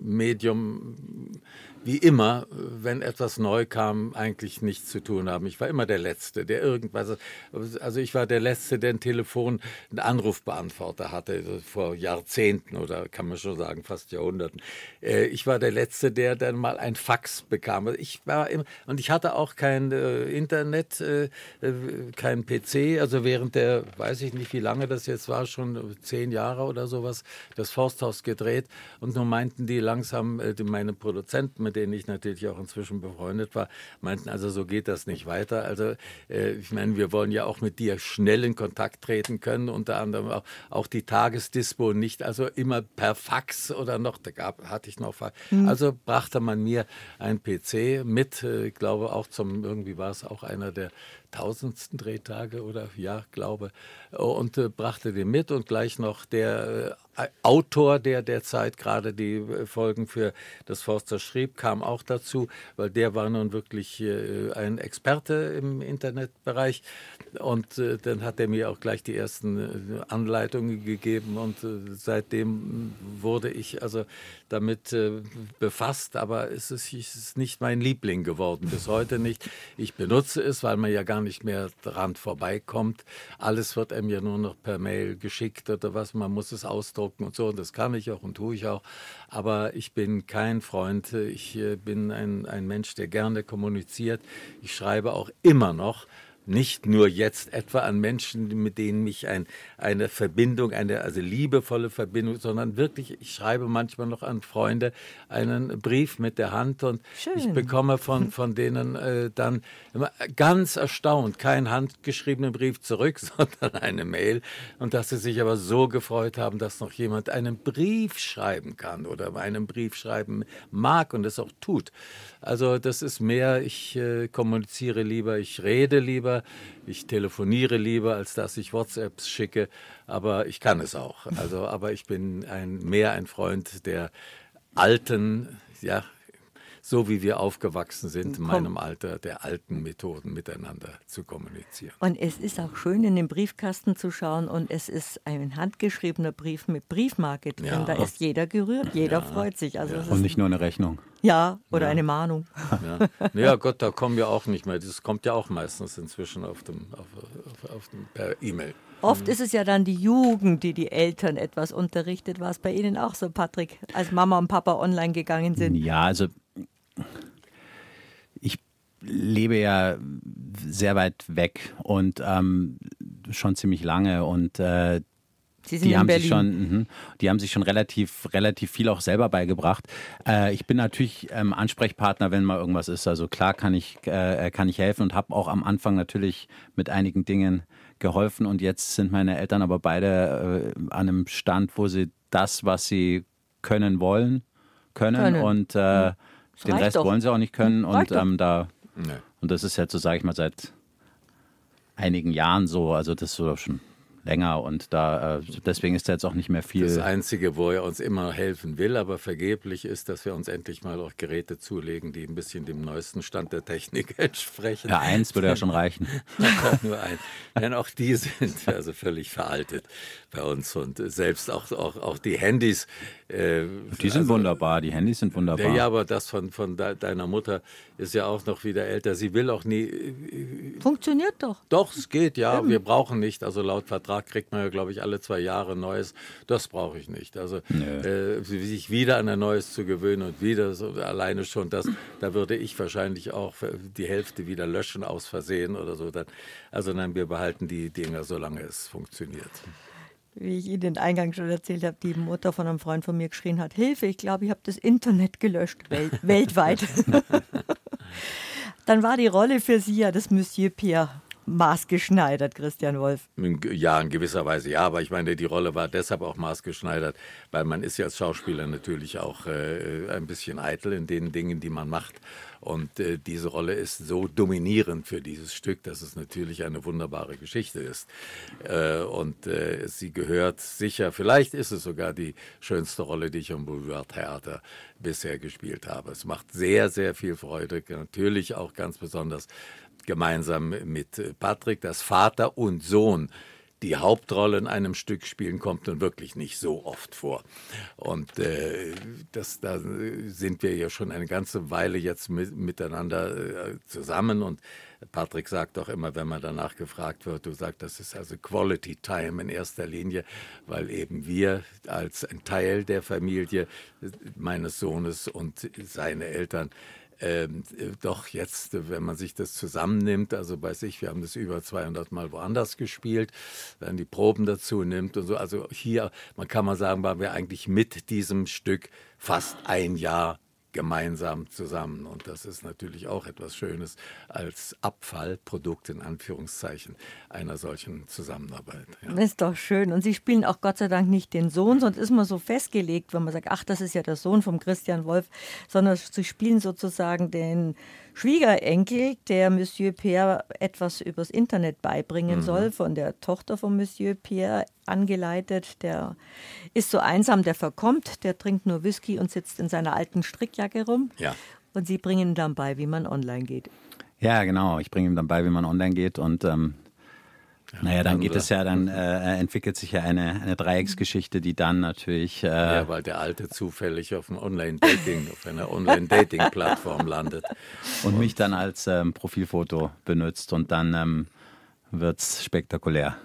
Medium wie immer, wenn etwas neu kam, eigentlich nichts zu tun haben. Ich war immer der Letzte, der irgendwas, also ich war der Letzte, der ein Telefon, einen Anrufbeantworter hatte, vor Jahrzehnten oder kann man schon sagen, fast Jahrhunderten. Ich war der Letzte, der dann mal ein Fax bekam. Ich war immer, und ich hatte auch kein äh, Internet, äh, kein P C, also während der, weiß ich nicht, wie lange das jetzt war, schon zehn Jahre oder sowas, das Forsthaus gedreht und nun meinten die langsam, äh, meine Produzenten, mit denen ich natürlich auch inzwischen befreundet war, meinten, also so geht das nicht weiter. Also äh, ich meine, wir wollen ja auch mit dir schnell in Kontakt treten können, unter anderem auch, auch die Tagesdispo nicht, also immer per Fax oder noch, da gab, hatte ich noch, mhm. also brachte man mir ein P C mit, äh, ich glaube auch zum, irgendwie war es auch einer der tausendsten Drehtage oder ja, glaube, und äh, brachte den mit und gleich noch der äh, Autor, der derzeit gerade die äh, Folgen für das Forster schrieb, kam auch dazu, weil der war nun wirklich äh, ein Experte im Internetbereich und äh, dann hat er mir auch gleich die ersten äh, Anleitungen gegeben und äh, seitdem wurde ich also damit äh, befasst, aber es ist, es ist nicht mein Liebling geworden, bis heute nicht. Ich benutze es, weil man ja gar nicht mehr dran vorbeikommt. Alles wird einem ja nur noch per Mail geschickt oder was, man muss es ausdrucken und so, und das kann ich auch und tue ich auch, aber ich bin kein Freund, ich äh, bin ein, ein Mensch, der gerne kommuniziert. Ich schreibe auch immer noch, nicht nur jetzt etwa an Menschen, mit denen mich ein, eine Verbindung, eine also liebevolle Verbindung, sondern wirklich, ich schreibe manchmal noch an Freunde einen Brief mit der Hand und Schön. Ich bekomme von, von denen äh, dann immer ganz erstaunt, keinen handgeschriebenen Brief zurück, sondern eine Mail, und dass sie sich aber so gefreut haben, dass noch jemand einen Brief schreiben kann oder einen Brief schreiben mag und es auch tut. Also das ist mehr, ich äh, kommuniziere lieber, ich rede lieber, ich telefoniere lieber, als dass ich WhatsApps schicke, aber ich kann es auch. Also, aber ich bin ein, mehr ein Freund der alten, ja, so wie wir aufgewachsen sind, in meinem Alter, der alten Methoden miteinander zu kommunizieren. Und es ist auch schön, in den Briefkasten zu schauen, und es ist ein handgeschriebener Brief mit Briefmarke drin. Ja. Da ist jeder gerührt, jeder ja. freut sich. Also ja. Und nicht nur eine Rechnung. Ja, oder ja. eine Mahnung. Ja. ja, Gott, da kommen wir auch nicht mehr. Das kommt ja auch meistens inzwischen auf dem, auf, auf, auf dem, per E-Mail. Oft ist es ja dann die Jugend, die die Eltern etwas unterrichtet. War es bei Ihnen auch so, Patrick, als Mama und Papa online gegangen sind? Ja, also ich lebe ja sehr weit weg und ähm, schon ziemlich lange, und äh, Sie sind die in haben Berlin. sich schon, mh, die haben sich schon relativ, relativ viel auch selber beigebracht. Äh, ich bin natürlich ähm, Ansprechpartner, wenn mal irgendwas ist. Also klar kann ich, äh, kann ich helfen und habe auch am Anfang natürlich mit einigen Dingen geholfen. Und jetzt sind meine Eltern aber beide äh, an einem Stand, wo sie das, was sie können wollen, können, können. und äh, den Rest doch. wollen sie auch nicht können. Und ähm, da nee. und das ist jetzt so, sage ich mal, seit einigen Jahren so. Also das ist so schon länger, und da äh, deswegen ist da jetzt auch nicht mehr viel. Das Einzige, wo er uns immer helfen will, aber vergeblich ist, dass wir uns endlich mal auch Geräte zulegen, die ein bisschen dem neuesten Stand der Technik entsprechen. Ja, eins würde ja schon reichen. Nur ein. Denn auch die sind also völlig veraltet bei uns, und selbst auch, auch, auch die Handys. Äh, die sind also wunderbar, die Handys sind wunderbar. Ja, aber das von, von de, deiner Mutter ist ja auch noch wieder älter. Sie will auch nie. Äh, Funktioniert doch. Doch, es geht, ja. Eben. Wir brauchen nicht, also laut Vertrag kriegt man ja, glaube ich, alle zwei Jahre ein neues. Das brauche ich nicht. Also äh, sich wieder an ein neues zu gewöhnen und wieder so alleine schon das, da würde ich wahrscheinlich auch die Hälfte wieder löschen aus Versehen oder so. Dann, also nein, wir behalten die Dinger, solange es funktioniert. Wie ich Ihnen den Eingang schon erzählt habe, die Mutter von einem Freund von mir geschrien hat: Hilfe, ich glaube, ich habe das Internet gelöscht, wel- weltweit. Dann war die Rolle für Sie ja das Monsieur Pierre. maßgeschneidert, Christian Wolf? Ja, in gewisser Weise ja, aber ich meine, die Rolle war deshalb auch maßgeschneidert, weil man ist ja als Schauspieler natürlich auch äh, ein bisschen eitel in den Dingen, die man macht. Und äh, diese Rolle ist so dominierend für dieses Stück, dass es natürlich eine wunderbare Geschichte ist. Äh, und äh, sie gehört sicher, vielleicht ist es sogar die schönste Rolle, die ich am Boulevardtheater bisher gespielt habe. Es macht sehr, sehr viel Freude, natürlich auch ganz besonders gemeinsam mit Patrick, dass Vater und Sohn die Hauptrolle in einem Stück spielen, kommt nun wirklich nicht so oft vor. Und äh, das, da sind wir ja schon eine ganze Weile jetzt mit, miteinander äh, zusammen. Und Patrick sagt auch immer, wenn man danach gefragt wird, du sagst, das ist also Quality Time in erster Linie, weil eben wir als ein Teil der Familie meines Sohnes und seine Eltern Ähm, doch jetzt, wenn man sich das zusammennimmt, also weiß ich, wir haben das über zweihundert Mal woanders gespielt, dann die Proben dazu nimmt und so, also hier, man kann mal sagen, waren wir eigentlich mit diesem Stück fast ein Jahr gemeinsam zusammen und das ist natürlich auch etwas Schönes als Abfallprodukt in Anführungszeichen einer solchen Zusammenarbeit. Ja. Das ist doch schön und Sie spielen auch Gott sei Dank nicht den Sohn, sonst ist man so festgelegt, wenn man sagt, ach, das ist ja der Sohn vom Christian Wolf, sondern Sie spielen sozusagen den Schwiegerenkel, der Monsieur Pierre etwas übers Internet beibringen mhm. soll, von der Tochter von Monsieur Pierre angeleitet. Der ist so einsam, der verkommt, der trinkt nur Whisky und sitzt in seiner alten Strickjacke rum. Ja. Und Sie bringen ihm dann bei, wie man online geht. Ja, genau. Ich bringe ihm dann bei, wie man online geht und ähm, ja, naja, dann geht es ja, dann äh, entwickelt sich ja eine, eine Dreiecksgeschichte, die dann natürlich... Äh, ja, weil der Alte zufällig auf einem Online-Dating, auf einer Online-Dating-Plattform landet. Und, und mich dann als ähm, Profilfoto benutzt und dann ähm, wird es spektakulär.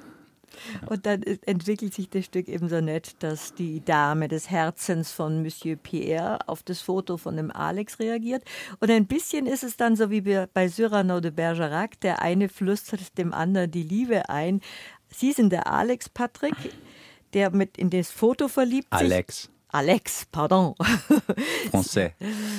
Und dann entwickelt sich das Stück eben so nett, dass die Dame des Herzens von Monsieur Pierre auf das Foto von dem Alex reagiert. Und ein bisschen ist es dann so wie bei Cyrano de Bergerac, der eine flüstert dem anderen die Liebe ein. Sie sind der Alex, Patrick, der mit in das Foto verliebt sich. Alex. Alex, pardon. Français.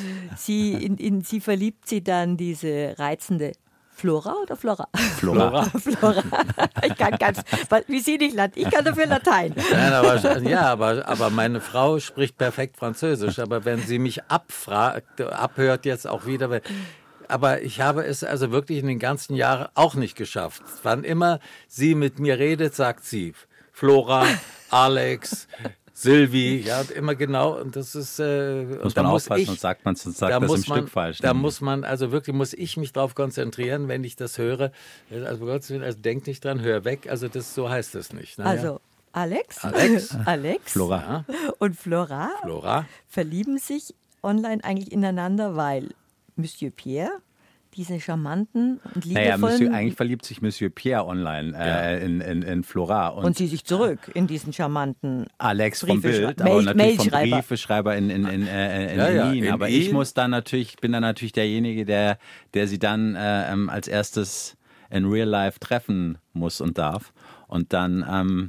Sie, in, in sie verliebt sie dann diese reizende Flora oder Flora? Flora. Flora. Ich kann ganz, wie Sie nicht Latein, ich kann dafür Latein. Nein, aber, ja, aber, aber meine Frau spricht perfekt Französisch. Aber wenn sie mich abfragt, abhört jetzt auch wieder, aber ich habe es also wirklich in den ganzen Jahren auch nicht geschafft. Wann immer sie mit mir redet, sagt sie Flora, Alex, Sylvie, ja, immer genau, und das ist, äh, muss und da man muss aufpassen ich, und sagt man, sagt da das muss im man, Stück falsch. Da muss man, also wirklich muss ich mich drauf konzentrieren, wenn ich das höre, also Gott sei Dank, also denk nicht dran, hör weg, also das, so heißt es nicht. Ne? Also Alex, Alex, Alex Flora und Flora, Flora verlieben sich online eigentlich ineinander, weil Monsieur Pierre diese charmanten und liebevollen... Naja, Monsieur, eigentlich verliebt sich Monsieur Pierre online äh, Ja. in, in, in Flora. Und, und sie sich zurück in diesen charmanten... Alex vom Bild, Mail, aber natürlich vom Mailschreiber. Briefeschreiber in, in, in, äh, in, Ja, ja, Wien. in Aber Wien. ich muss dann natürlich, bin dann natürlich derjenige, der, der sie dann äh, ähm, als erstes in Real Life treffen muss und darf. Und dann... Ähm,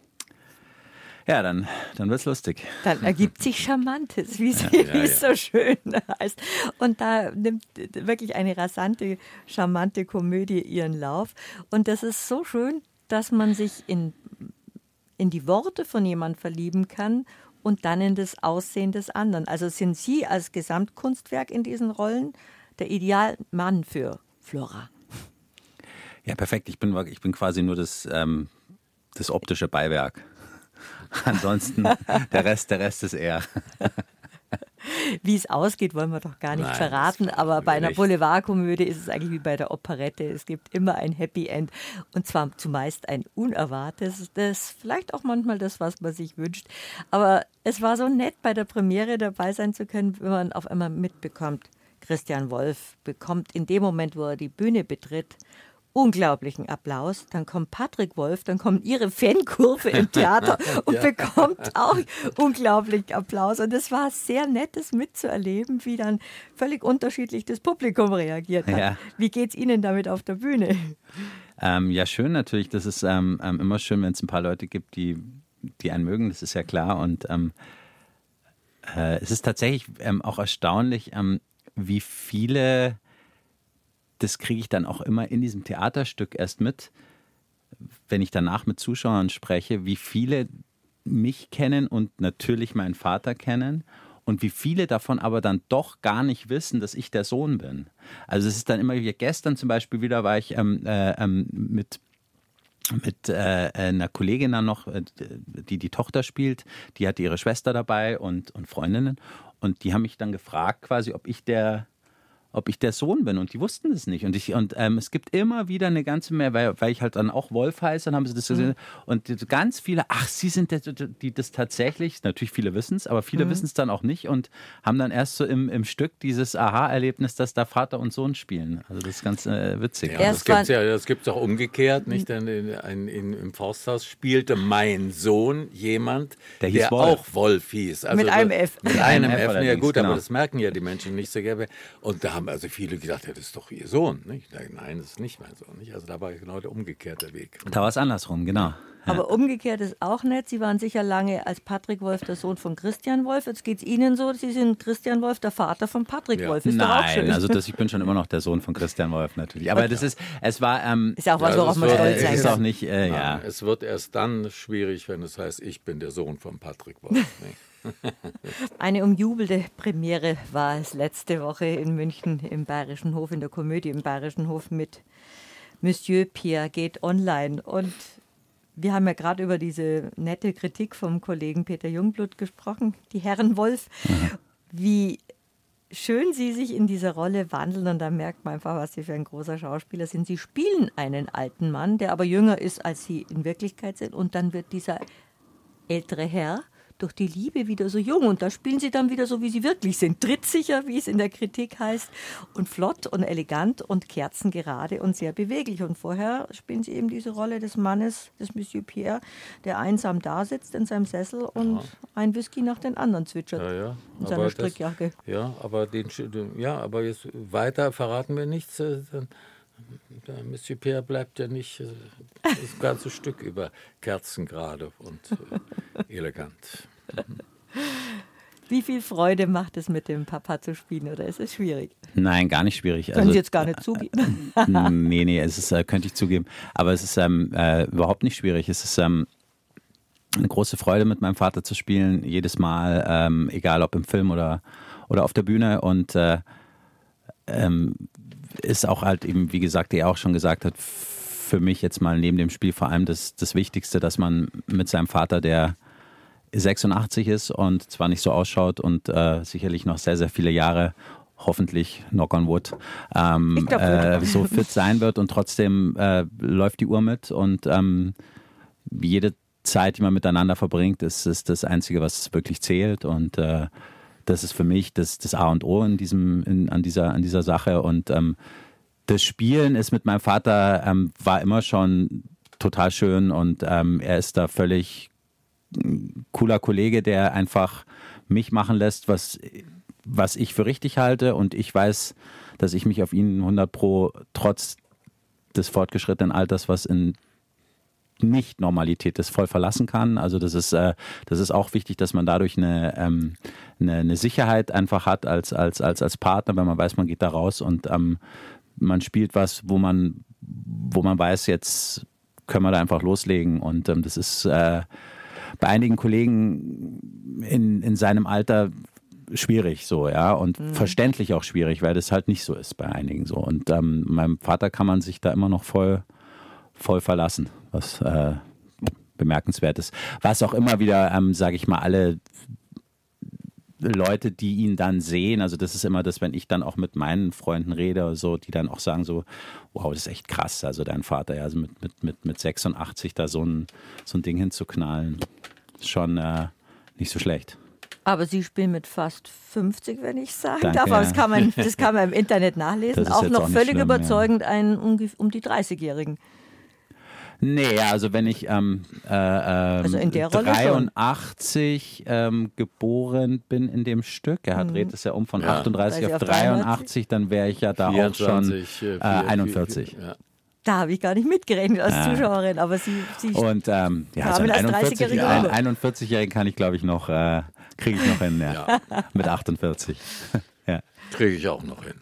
Ja, dann, dann wird's lustig. Dann ergibt sich Charmantes, wie es Ja, ja, ja. so schön heißt. Und da nimmt wirklich eine rasante, charmante Komödie ihren Lauf. Und das ist so schön, dass man sich in, in die Worte von jemandem verlieben kann und dann in das Aussehen des anderen. Also sind Sie als Gesamtkunstwerk in diesen Rollen der Idealmann für Flora? Ja, perfekt. Ich bin, wirklich- ich bin quasi nur das, ähm, das optische Beiwerk. Ansonsten, der Rest, der Rest ist er. Wie es ausgeht, wollen wir doch gar nicht Nein, verraten, das aber bei einer nicht. Boulevardkomödie ist es eigentlich wie bei der Operette. Es gibt immer ein Happy End und zwar zumeist ein unerwartetes, das vielleicht auch manchmal das, was man sich wünscht. Aber es war so nett, bei der Premiere dabei sein zu können, wenn man auf einmal mitbekommt, Christian Wolf bekommt in dem Moment, wo er die Bühne betritt, unglaublichen Applaus. Dann kommt Patrick Wolf, dann kommt ihre Fankurve im Theater und Ja. bekommt auch unglaublichen Applaus. Und es war sehr nett, das mitzuerleben, wie dann völlig unterschiedlich das Publikum reagiert hat. Ja. Wie geht's Ihnen damit auf der Bühne? Ähm, ja, schön natürlich. Das ist ähm, ähm, immer schön, wenn es ein paar Leute gibt, die, die einen mögen. Das ist ja klar. Und ähm, äh, es ist tatsächlich ähm, auch erstaunlich, ähm, wie viele das kriege ich dann auch immer in diesem Theaterstück erst mit, wenn ich danach mit Zuschauern spreche, wie viele mich kennen und natürlich meinen Vater kennen und wie viele davon aber dann doch gar nicht wissen, dass ich der Sohn bin. Also es ist dann immer, wie gestern zum Beispiel wieder war ich ähm, äh, mit mit äh, einer Kollegin dann noch, die die Tochter spielt, die hatte ihre Schwester dabei und, und Freundinnen und die haben mich dann gefragt quasi, ob ich der ob ich der Sohn bin und die wussten das nicht und ich und ähm, es gibt immer wieder eine ganze mehr, weil, weil ich halt dann auch Wolf heiße, dann haben sie das gesehen mhm. und ganz viele, ach sie sind der, die das tatsächlich, natürlich viele wissen es, aber viele mhm. wissen es dann auch nicht und haben dann erst so im, im Stück dieses Aha-Erlebnis, dass da Vater und Sohn spielen. Also das ist ganz äh, witzig. Ja, das gibt es ja, das gibt's auch umgekehrt, nicht? In, in, in, im Forsthaus spielte mein Sohn jemand, der, der Wolf. auch Wolf hieß. Also mit einem F. Mit einem F, F ja gut, genau. aber das merken ja die Menschen nicht so gerne. Und da haben also viele gedacht, ja, das ist doch ihr Sohn. Nicht? Nein, das ist nicht mein Sohn. Nicht? Also da war genau der umgekehrte Weg. Da war es andersrum, genau. Aber umgekehrt ist auch nett. Sie waren sicher lange als Patrick Wolf der Sohn von Christian Wolf. Jetzt geht es Ihnen so, Sie sind Christian Wolf, der Vater von Patrick ja. Wolf. Ist Nein, doch auch schön. also das, ich bin schon immer noch der Sohn von Christian Wolf natürlich. Aber das ist, es war... Ähm, ist ja auch was, ja, worauf man stolz sein ist kann. auch nicht, äh, ja. ja. Es wird erst dann schwierig, wenn es heißt, ich bin der Sohn von Patrick Wolf. Eine umjubelte Premiere war es letzte Woche in München im Bayerischen Hof, in der Komödie im Bayerischen Hof mit Monsieur Pierre geht online. Und wir haben ja gerade über diese nette Kritik vom Kollegen Peter Jungblut gesprochen, die Herren Wolf. Mhm. Wie schön Sie sich in dieser Rolle wandeln und da merkt man einfach, was Sie für ein großer Schauspieler sind. Sie spielen einen alten Mann, der aber jünger ist, als Sie in Wirklichkeit sind. Und dann wird dieser ältere Herr durch die Liebe wieder so jung und da spielen sie dann wieder so, wie sie wirklich sind. Trittsicher, wie es in der Kritik heißt und flott und elegant und kerzengerade und sehr beweglich. Und vorher spielen sie eben diese Rolle des Mannes, des Monsieur Pierre, der einsam da sitzt in seinem Sessel und ja. ein Whisky nach den anderen zwitschert ja, ja. in seiner aber Strickjacke. Das, ja, aber den, ja, aber jetzt weiter verraten wir nichts. Dann Der Monsieur Pierre bleibt ja nicht äh, das ganze Stück über kerzengerade und äh, elegant. Mhm. Wie viel Freude macht es, mit dem Papa zu spielen oder ist es schwierig? Nein, gar nicht schwierig. Können also, Sie jetzt gar nicht zugeben? nee, nee, es ist, äh, könnte ich zugeben. Aber es ist ähm, äh, überhaupt nicht schwierig. Es ist ähm, eine große Freude, mit meinem Vater zu spielen, jedes Mal, ähm, egal ob im Film oder, oder auf der Bühne. Und äh, ähm, ist auch halt eben, wie gesagt, er auch schon gesagt hat, für mich jetzt mal neben dem Spiel vor allem das, das Wichtigste, dass man mit seinem Vater, der sechsundachtzig ist und zwar nicht so ausschaut und äh, sicherlich noch sehr, sehr viele Jahre, hoffentlich, knock on wood, ähm, äh, so fit sein wird und trotzdem äh, läuft die Uhr mit und ähm, jede Zeit, die man miteinander verbringt, ist, ist das Einzige, was wirklich zählt und äh, das ist für mich das, das A und O in diesem, in, an, dieser, an dieser Sache und ähm, das Spielen ist mit meinem Vater, ähm, war immer schon total schön und ähm, er ist da völlig cooler Kollege, der einfach mich machen lässt, was, was ich für richtig halte und ich weiß, dass ich mich auf ihn hundert Pro trotz des fortgeschrittenen Alters, was in Nicht-Normalität ist, voll verlassen kann. Also das ist, äh, das ist auch wichtig, dass man dadurch eine, ähm, eine, eine Sicherheit einfach hat als, als, als, als Partner, wenn man weiß, man geht da raus und ähm, man spielt was, wo man, wo man weiß, jetzt können wir da einfach loslegen und ähm, das ist äh, bei einigen Kollegen in, in seinem Alter schwierig so, ja, und mhm. verständlich auch schwierig, weil das halt nicht so ist bei einigen so. Und ähm, meinem Vater kann man sich da immer noch voll, voll verlassen, was äh, bemerkenswert ist. Was auch immer wieder, ähm, sage ich mal, alle Leute, die ihn dann sehen, also das ist immer das, wenn ich dann auch mit meinen Freunden rede oder so, die dann auch sagen so, wow, das ist echt krass, also dein Vater, ja, also mit, mit, mit, mit sechsundachtzig da so ein, so ein Ding hinzuknallen, ist schon äh, nicht so schlecht. Aber Sie spielen mit fast fünfzig, wenn ich sagen Danke, darf. Aber das ja. kann man, das kann man im Internet nachlesen. Auch noch auch völlig schlimm, überzeugend ja. einen um, um die dreißigjährigen. Nee, also wenn ich ähm, äh, also in der Rolle dreiundachtzig ähm, geboren bin in dem Stück, er hat, mhm. dreht es ja um von ja. achtunddreißig auf dreiundachtzig, dann wäre ich ja da vierundzwanzig, auch schon äh, einundvierzig. vier, vier, ja. Da habe ich gar nicht mitgerechnet als ja. Zuschauerin, aber Sie, Sie und ähm, ja, also einen einundvierzig-Jährigen kann ich, glaube ich, noch, äh, kriege ich noch hin, ja. ja. Mit achtundvierzig. Ja. Kriege ich auch noch hin.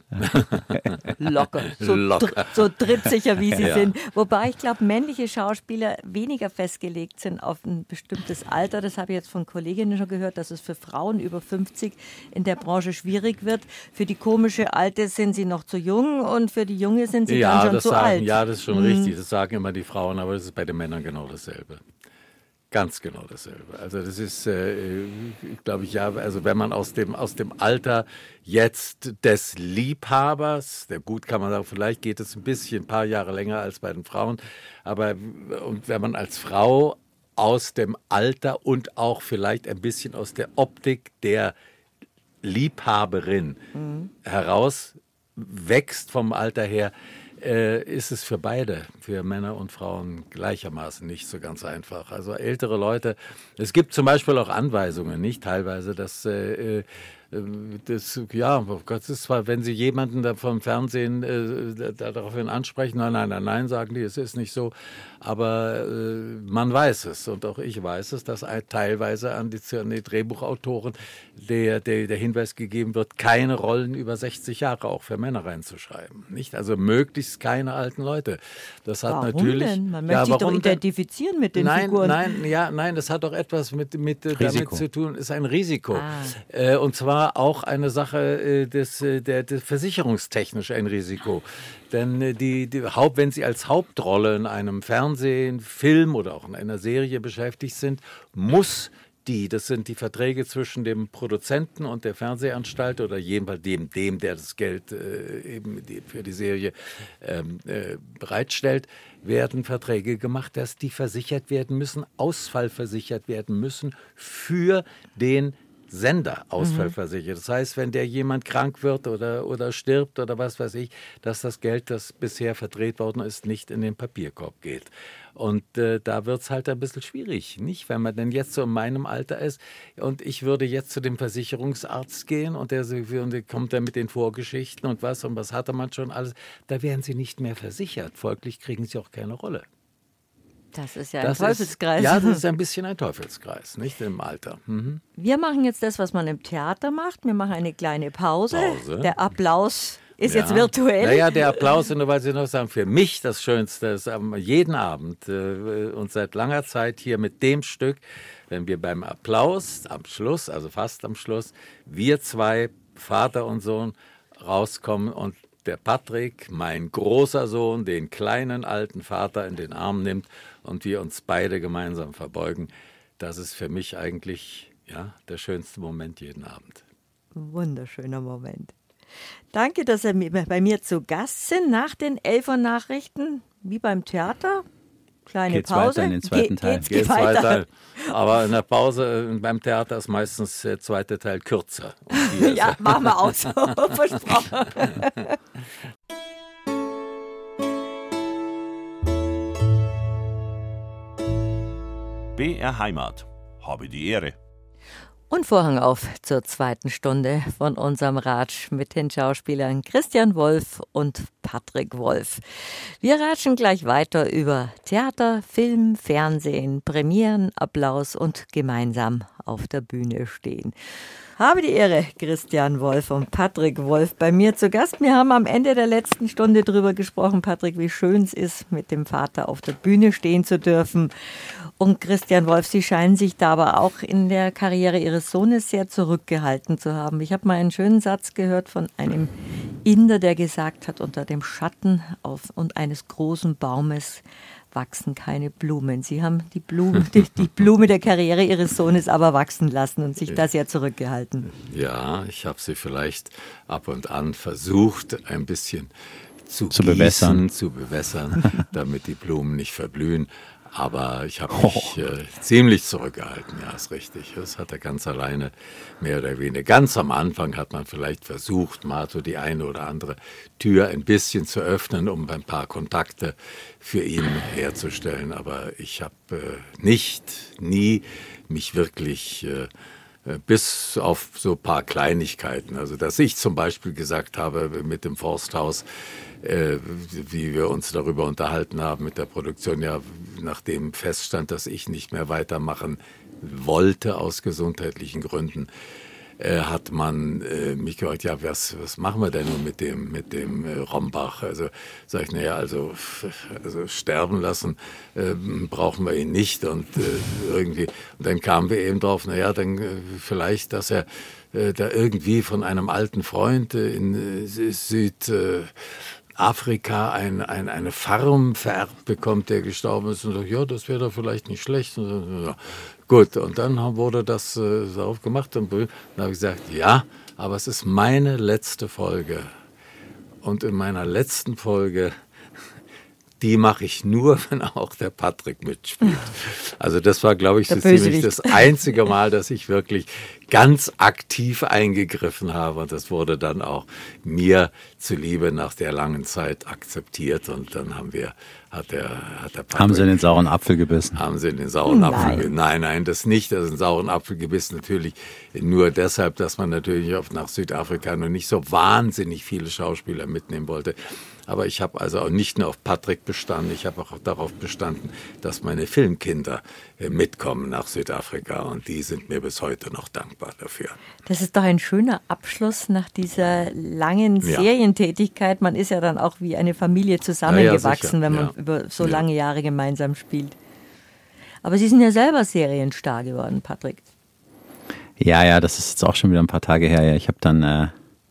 Locker, so, Locker. dr- so trittsicher wie sie Ja. sind. Wobei ich glaube, männliche Schauspieler weniger festgelegt sind auf ein bestimmtes Alter. Das habe ich jetzt von Kolleginnen schon gehört, dass es für Frauen über fünfzig in der Branche schwierig wird. Für die komische Alte sind sie noch zu jung und für die Junge sind sie Ja, dann schon das zu sagen, alt. ja, das ist schon Mhm. richtig. Das sagen immer die Frauen, aber das ist bei den Männern genau dasselbe. Ganz genau dasselbe. Also das ist, äh, glaube ich, ja, also wenn man aus dem, aus dem Alter jetzt des Liebhabers, der gut kann man sagen, vielleicht geht es ein bisschen, ein paar Jahre länger als bei den Frauen, aber und wenn man als Frau aus dem Alter und auch vielleicht ein bisschen aus der Optik der Liebhaberin mhm. heraus wächst vom Alter her, äh, ist es für beide, für Männer und Frauen gleichermaßen nicht so ganz einfach. Also ältere Leute, es gibt zum Beispiel auch Anweisungen, nicht teilweise, dass äh, das, ja, das ist zwar, wenn Sie jemanden da vom Fernsehen äh, daraufhin ansprechen, nein, nein, nein, nein, sagen die, es ist nicht so, aber äh, man weiß es und auch ich weiß es, dass teilweise an die, an die Drehbuchautoren der, der, der Hinweis gegeben wird, keine Rollen über sechzig Jahre auch für Männer reinzuschreiben, nicht? Also möglichst keine alten Leute. Das hat Warum natürlich, denn? Man möchte ja, sich doch warum denn? identifizieren mit den nein, Figuren. Nein, ja, nein, das hat doch etwas mit, mit äh, damit Risiko. zu tun, ist ein Risiko. Ah. Äh, und zwar auch eine Sache äh, des, äh, der, des versicherungstechnisch ein Risiko. Denn äh, die, die Haupt, wenn Sie als Hauptrolle in einem Fernsehen, Film oder auch in einer Serie beschäftigt sind, muss die, das sind die Verträge zwischen dem Produzenten und der Fernsehanstalt oder jedenfalls dem, dem der das Geld äh, eben die, für die Serie ähm, äh, bereitstellt, werden Verträge gemacht, dass die versichert werden müssen, ausfallversichert werden müssen für den Sender ausfallversichert. Das heißt, wenn der jemand krank wird oder, oder stirbt oder was weiß ich, dass das Geld, das bisher verdreht worden ist, nicht in den Papierkorb geht. Und äh, da wird es halt ein bisschen schwierig, nicht? Wenn man denn jetzt so in meinem Alter ist und ich würde jetzt zu dem Versicherungsarzt gehen und der, und der kommt dann mit den Vorgeschichten und was und was hatte man schon alles, da werden sie nicht mehr versichert. Folglich kriegen sie auch keine Rolle. Das ist ja ein Das Teufelskreis. Ist, ja, das ist ein bisschen ein Teufelskreis, nicht im Alter. Mhm. Wir machen jetzt das, was man im Theater macht. Wir machen eine kleine Pause. Pause. Der Applaus ist Ja. jetzt virtuell. Naja, der Applaus, nur weil Sie noch sagen, für mich das Schönste ist am jeden Abend äh, und seit langer Zeit hier mit dem Stück, wenn wir beim Applaus am Schluss, also fast am Schluss, wir zwei, Vater und Sohn, rauskommen und der Patrick, mein großer Sohn, den kleinen alten Vater in den Arm nimmt und wir uns beide gemeinsam verbeugen. Das ist für mich eigentlich ja, der schönste Moment jeden Abend. Wunderschöner Moment. Danke, dass Sie bei mir zu Gast sind. Nach den Elfer-Nachrichten, wie beim Theater, kleine Geht's Pause. weiter in den zweiten Ge- Teil. Geht's, Geht's weiter. weiter. Aber in der Pause äh, beim Theater ist meistens der zweite Teil kürzer. Und hier Ja, ist- machen wir aus. Versprochen. B R Heimat. Habe die Ehre. Und Vorhang auf zur zweiten Stunde von unserem Ratsch mit den Schauspielern Christian Wolf und Patrick Wolf. Wir ratschen gleich weiter über Theater, Film, Fernsehen, Premieren, Applaus und gemeinsam auf der Bühne stehen. Habe die Ehre, Christian Wolf und Patrick Wolf bei mir zu Gast. Wir haben am Ende der letzten Stunde drüber gesprochen, Patrick, wie schön es ist, mit dem Vater auf der Bühne stehen zu dürfen. Und Christian Wolf, Sie scheinen sich da aber auch in der Karriere Ihres Sohnes sehr zurückgehalten zu haben. Ich habe mal einen schönen Satz gehört von einem Inder, der gesagt hat, unter dem Schatten auf und eines großen Baumes wachsen keine Blumen. Sie haben die Blume, die, die Blume der Karriere Ihres Sohnes aber wachsen lassen und sich da sehr zurückgehalten. Ja, ich habe sie vielleicht ab und an versucht, ein bisschen zu, Zu gießen, bewässern. zu bewässern, damit die Blumen nicht verblühen. Aber ich habe mich äh, ziemlich zurückgehalten, ja, ist richtig. Das hat er ganz alleine, mehr oder weniger. Ganz am Anfang hat man vielleicht versucht, mal so die eine oder andere Tür ein bisschen zu öffnen, um ein paar Kontakte für ihn herzustellen. Aber ich habe äh, nicht, nie mich wirklich... Äh, bis auf so ein paar Kleinigkeiten. Also, dass ich zum Beispiel gesagt habe mit dem Forsthaus, äh, wie wir uns darüber unterhalten haben mit der Produktion, ja, nachdem feststand, dass ich nicht mehr weitermachen wollte aus gesundheitlichen Gründen, äh, hat man äh, mich gefragt, ja, was, was machen wir denn nun mit dem, mit dem äh, Rombach? Also sage ich, naja, also, also sterben lassen äh, brauchen wir ihn nicht. Und äh, irgendwie, und dann kamen wir eben drauf, naja, dann äh, vielleicht, dass er äh, da irgendwie von einem alten Freund äh, in äh, Süd... Äh, Afrika ein, ein, eine Farm vererbt bekommt, der gestorben ist, und sagt, ja, das wäre doch vielleicht nicht schlecht. Und so, ja. Gut, und dann wurde das äh, so aufgemacht und dann habe ich gesagt, ja, aber es ist meine letzte Folge. Und in meiner letzten Folge, die mache ich nur, wenn auch der Patrick mitspielt. Also das war, glaube ich, so ziemlich das einzige Mal, dass ich wirklich ganz aktiv eingegriffen habe. Und das wurde dann auch mir zuliebe nach der langen Zeit akzeptiert. Und dann haben wir, hat der, hat der Patrick... Haben Sie in den sauren Apfel gebissen? Haben Sie in den sauren Nein. Apfel gebissen? Nein, nein, das nicht. Also einen sauren Apfel gebissen natürlich nur deshalb, dass man natürlich oft nach Südafrika noch nicht so wahnsinnig viele Schauspieler mitnehmen wollte. Aber ich habe also auch nicht nur auf Patrick bestanden, ich habe auch darauf bestanden, dass meine Filmkinder mitkommen nach Südafrika, und die sind mir bis heute noch dankbar dafür. Das ist doch ein schöner Abschluss nach dieser langen Ja. Serientätigkeit. Man ist ja dann auch wie eine Familie zusammengewachsen, Ja, ja, wenn man ja. über so Ja. lange Jahre gemeinsam spielt. Aber Sie sind ja selber Serienstar geworden, Patrick. Ja, ja, das ist jetzt auch schon wieder ein paar Tage her. Ja. Ich habe dann, äh,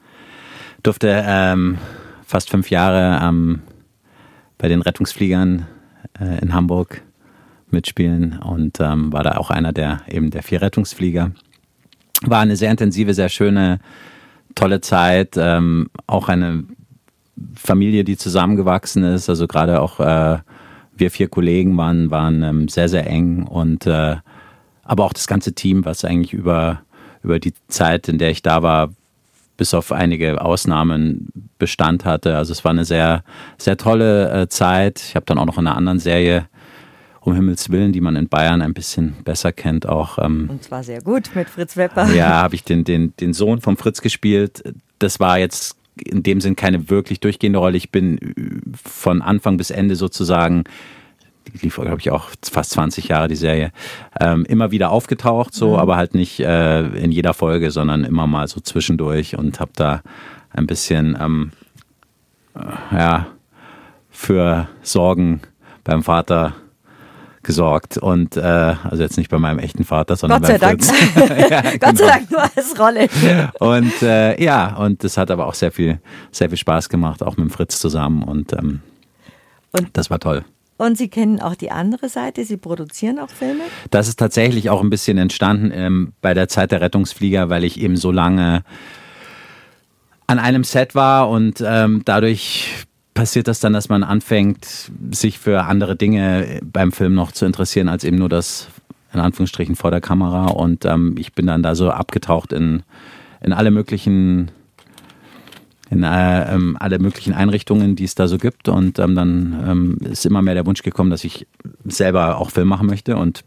durfte ähm, fast fünf Jahre ähm, bei den Rettungsfliegern äh, in Hamburg mitspielen und ähm, war da auch einer der eben der vier Rettungsflieger. War eine sehr intensive, sehr schöne, tolle Zeit. Ähm, auch eine Familie, die zusammengewachsen ist. Also gerade auch äh, wir vier Kollegen waren, waren ähm, sehr, sehr eng, und äh, aber auch das ganze Team, was eigentlich über, über die Zeit, in der ich da war, bis auf einige Ausnahmen Bestand hatte. Also es war eine sehr, sehr tolle äh, Zeit. Ich habe dann auch noch in einer anderen Serie, um Himmels Willen, die man in Bayern ein bisschen besser kennt, auch. Ähm, Und zwar sehr gut mit Fritz Wepper. ja, habe ich den, den, den Sohn von Fritz gespielt. Das war jetzt in dem Sinn keine wirklich durchgehende Rolle. Ich bin von Anfang bis Ende sozusagen, die lief, glaube ich, auch fast zwanzig Jahre, die Serie, ähm, immer wieder aufgetaucht, so, mhm. aber halt nicht äh, in jeder Folge, sondern immer mal so zwischendurch, und habe da ein bisschen ähm, äh, ja, für Sorgen beim Vater gesorgt, und äh, also jetzt nicht bei meinem echten Vater, sondern Gott sei beim Dank. Fritz. Ja, Gott genau. sei Dank nur als Rolle. Und äh, ja, und das hat aber auch sehr viel, sehr viel Spaß gemacht, auch mit dem Fritz zusammen, und, ähm, Und das war toll. Und Sie kennen auch die andere Seite, Sie produzieren auch Filme? Das ist tatsächlich auch ein bisschen entstanden ähm, bei der Zeit der Rettungsflieger, weil ich eben so lange an einem Set war, und ähm, dadurch passiert das dann, dass man anfängt, sich für andere Dinge beim Film noch zu interessieren, als eben nur das, in Anführungsstrichen, vor der Kamera. Und ähm, ich bin dann da so abgetaucht in, in alle möglichen in äh, ähm, alle möglichen Einrichtungen, die es da so gibt. Und ähm, dann ähm, ist immer mehr der Wunsch gekommen, dass ich selber auch Film machen möchte. Und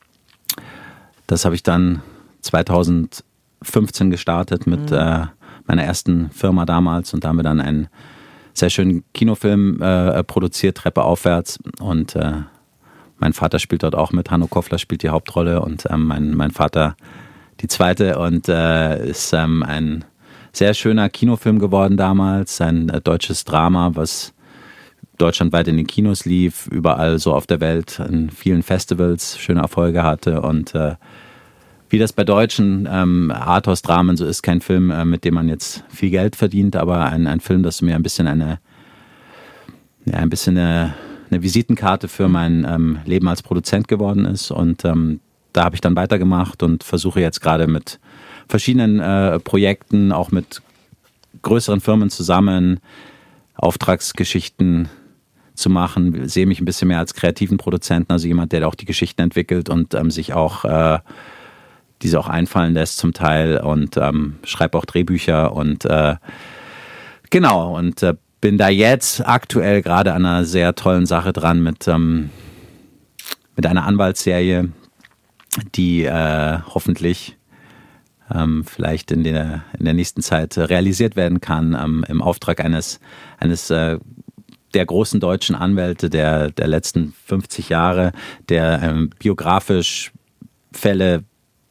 das habe ich dann zweitausendfünfzehn gestartet mit mhm. äh, meiner ersten Firma damals. Und da haben wir dann einen sehr schönen Kinofilm äh, produziert, Treppe aufwärts. Und äh, mein Vater spielt dort auch mit. Hanno Koffler spielt die Hauptrolle, und ähm, mein, mein Vater die zweite. Und äh, ist ähm, ein sehr schöner Kinofilm geworden damals, ein äh, deutsches Drama, was deutschlandweit in den Kinos lief, überall so auf der Welt, in vielen Festivals schöne Erfolge hatte. Und äh, wie das bei deutschen ähm, Arthouse-Dramen so ist, kein Film, äh, mit dem man jetzt viel Geld verdient, aber ein, ein Film, das mir ein bisschen eine, ja, ein bisschen eine, eine Visitenkarte für mein ähm, Leben als Produzent geworden ist. Und ähm, da habe ich dann weitergemacht und versuche jetzt gerade mit verschiedenen äh, Projekten, auch mit größeren Firmen zusammen, Auftragsgeschichten zu machen. Ich sehe mich ein bisschen mehr als kreativen Produzenten, also jemand, der auch die Geschichten entwickelt und ähm, sich auch äh, diese auch einfallen lässt zum Teil, und ähm, schreibe auch Drehbücher und äh, genau, und äh, bin da jetzt aktuell gerade an einer sehr tollen Sache dran mit, ähm, mit einer Anwaltsserie, die äh, hoffentlich ähm, vielleicht in der, in der nächsten Zeit realisiert werden kann, ähm, im Auftrag eines, eines äh, der großen deutschen Anwälte der, der letzten fünfzig Jahre, der ähm, biografisch Fälle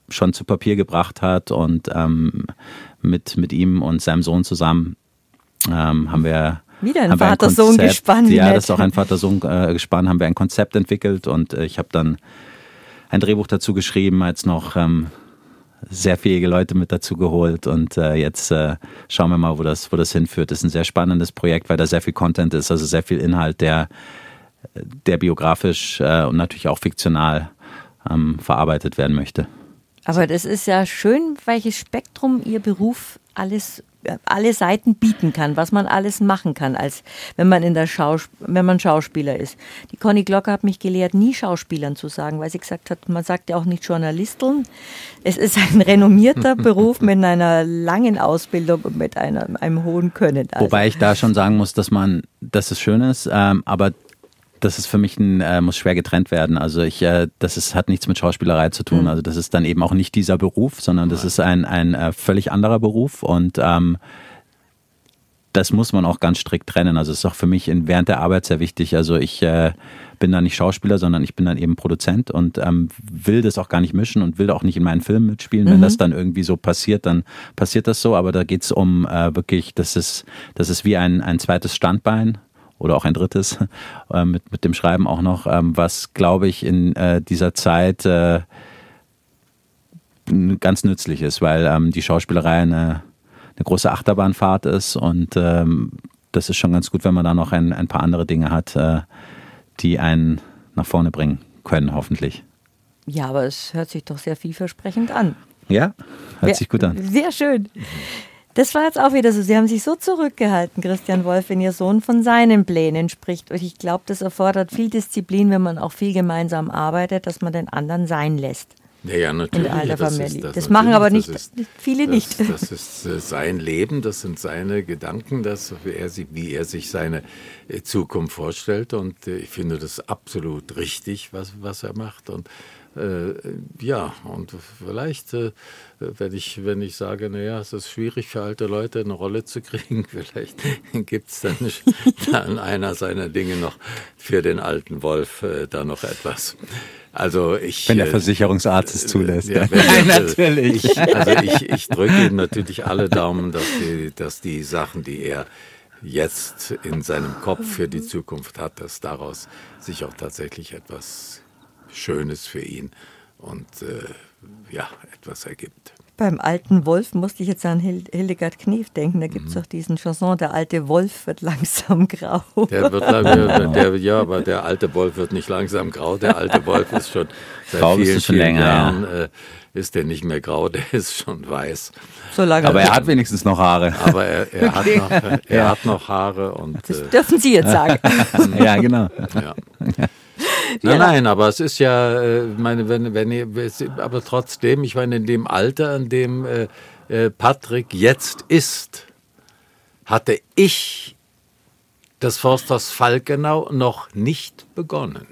schon zu Papier gebracht hat und ähm, mit, mit ihm und seinem Sohn zusammen ähm, haben wir wieder ein haben wir ein Vater-Sohn-Gespann. Ja, das ist auch ein Vater-Sohn-Gespann. Haben wir ein Konzept entwickelt und äh, ich habe dann ein Drehbuch dazu geschrieben, als noch ähm, sehr fähige Leute mit dazu geholt und äh, jetzt äh, schauen wir mal, wo das, wo das hinführt. Das ist ein sehr spannendes Projekt, weil da sehr viel Content ist, also sehr viel Inhalt, der, der biografisch äh, und natürlich auch fiktional ähm, verarbeitet werden möchte. Aber das ist ja schön, welches Spektrum Ihr Beruf alles, alle Seiten bieten kann, was man alles machen kann, als wenn man in der Schaus- wenn man Schauspieler ist. Die Conny Glocker hat mich gelehrt, nie Schauspielern zu sagen, weil sie gesagt hat, man sagt ja auch nicht Journalisteln. Es ist ein renommierter Beruf mit einer langen Ausbildung und mit einer, einem hohen Können. Also. Wobei ich da schon sagen muss, dass man, dass es schön ist, ähm, aber das ist für mich ein, äh, muss schwer getrennt werden. Also ich, äh, das ist, hat nichts mit Schauspielerei zu tun. Also das ist dann eben auch nicht dieser Beruf, sondern das ist ein, ein äh, völlig anderer Beruf und ähm, das muss man auch ganz strikt trennen. Also es ist auch für mich in, während der Arbeit sehr wichtig. Also ich äh, bin dann nicht Schauspieler, sondern ich bin dann eben Produzent und ähm, will das auch gar nicht mischen und will auch nicht in meinen Filmen mitspielen. Mhm. Wenn das dann irgendwie so passiert, dann passiert das so. Aber da geht es um äh, wirklich, das ist, das ist wie ein, ein zweites Standbein. Oder auch ein drittes, äh, mit, mit dem Schreiben auch noch, ähm, was, glaube ich, in äh, dieser Zeit äh, ganz nützlich ist, weil ähm, die Schauspielerei eine, eine große Achterbahnfahrt ist und ähm, das ist schon ganz gut, wenn man da noch ein, ein paar andere Dinge hat, äh, die einen nach vorne bringen können, hoffentlich. Ja, aber es hört sich doch sehr vielversprechend an. Ja, hört ja, sich gut an. Sehr schön. Das war jetzt auch wieder so. Sie haben sich so zurückgehalten, Christian Wolf, wenn Ihr Sohn von seinen Plänen spricht. Und ich glaube, das erfordert viel Disziplin, wenn man auch viel gemeinsam arbeitet, dass man den anderen sein lässt. Ja, ja, natürlich. In der alten das Familie. Ist, das das machen aber nicht, ist, viele das, nicht. Das ist äh, sein Leben, das sind seine Gedanken, das, wie, er, wie er sich seine äh, Zukunft vorstellt. Und äh, ich finde das absolut richtig, was, was er macht. Und Äh, ja, und vielleicht, äh, wenn ich, wenn ich sage, naja, es ist schwierig für alte Leute eine Rolle zu kriegen, vielleicht gibt es dann, dann einer seiner Dinge noch für den alten Wolf äh, da noch etwas. Also ich, wenn der Versicherungsarzt es zulässt. Ja, wenn, Nein, natürlich. Ich, also ich, ich drücke ihm natürlich alle Daumen, dass die, dass die Sachen, die er jetzt in seinem Kopf für die Zukunft hat, dass daraus sich auch tatsächlich etwas Schönes für ihn und äh, ja, etwas ergibt. Beim alten Wolf musste ich jetzt an Hildegard Knef denken. Da gibt es mhm. auch diesen Chanson, der alte Wolf wird langsam grau. Der wird, der, der, ja, aber der alte Wolf wird nicht langsam grau. Der alte Wolf ist schon seit grau vielen, schon vielen länger, Jahren, ja. äh, ist der nicht mehr grau, der ist schon weiß. So lange aber er hat wenigstens noch Haare. Aber er, er, hat, noch, er ja. hat noch Haare. Und, das äh, dürfen Sie jetzt sagen. Ja, genau. Ja. Nein, nein, aber es ist ja, meine, wenn, wenn ihr, aber trotzdem, ich meine, in dem Alter, in dem äh, Patrick jetzt ist, hatte ich das Forsthaus Falkenau noch nicht begonnen.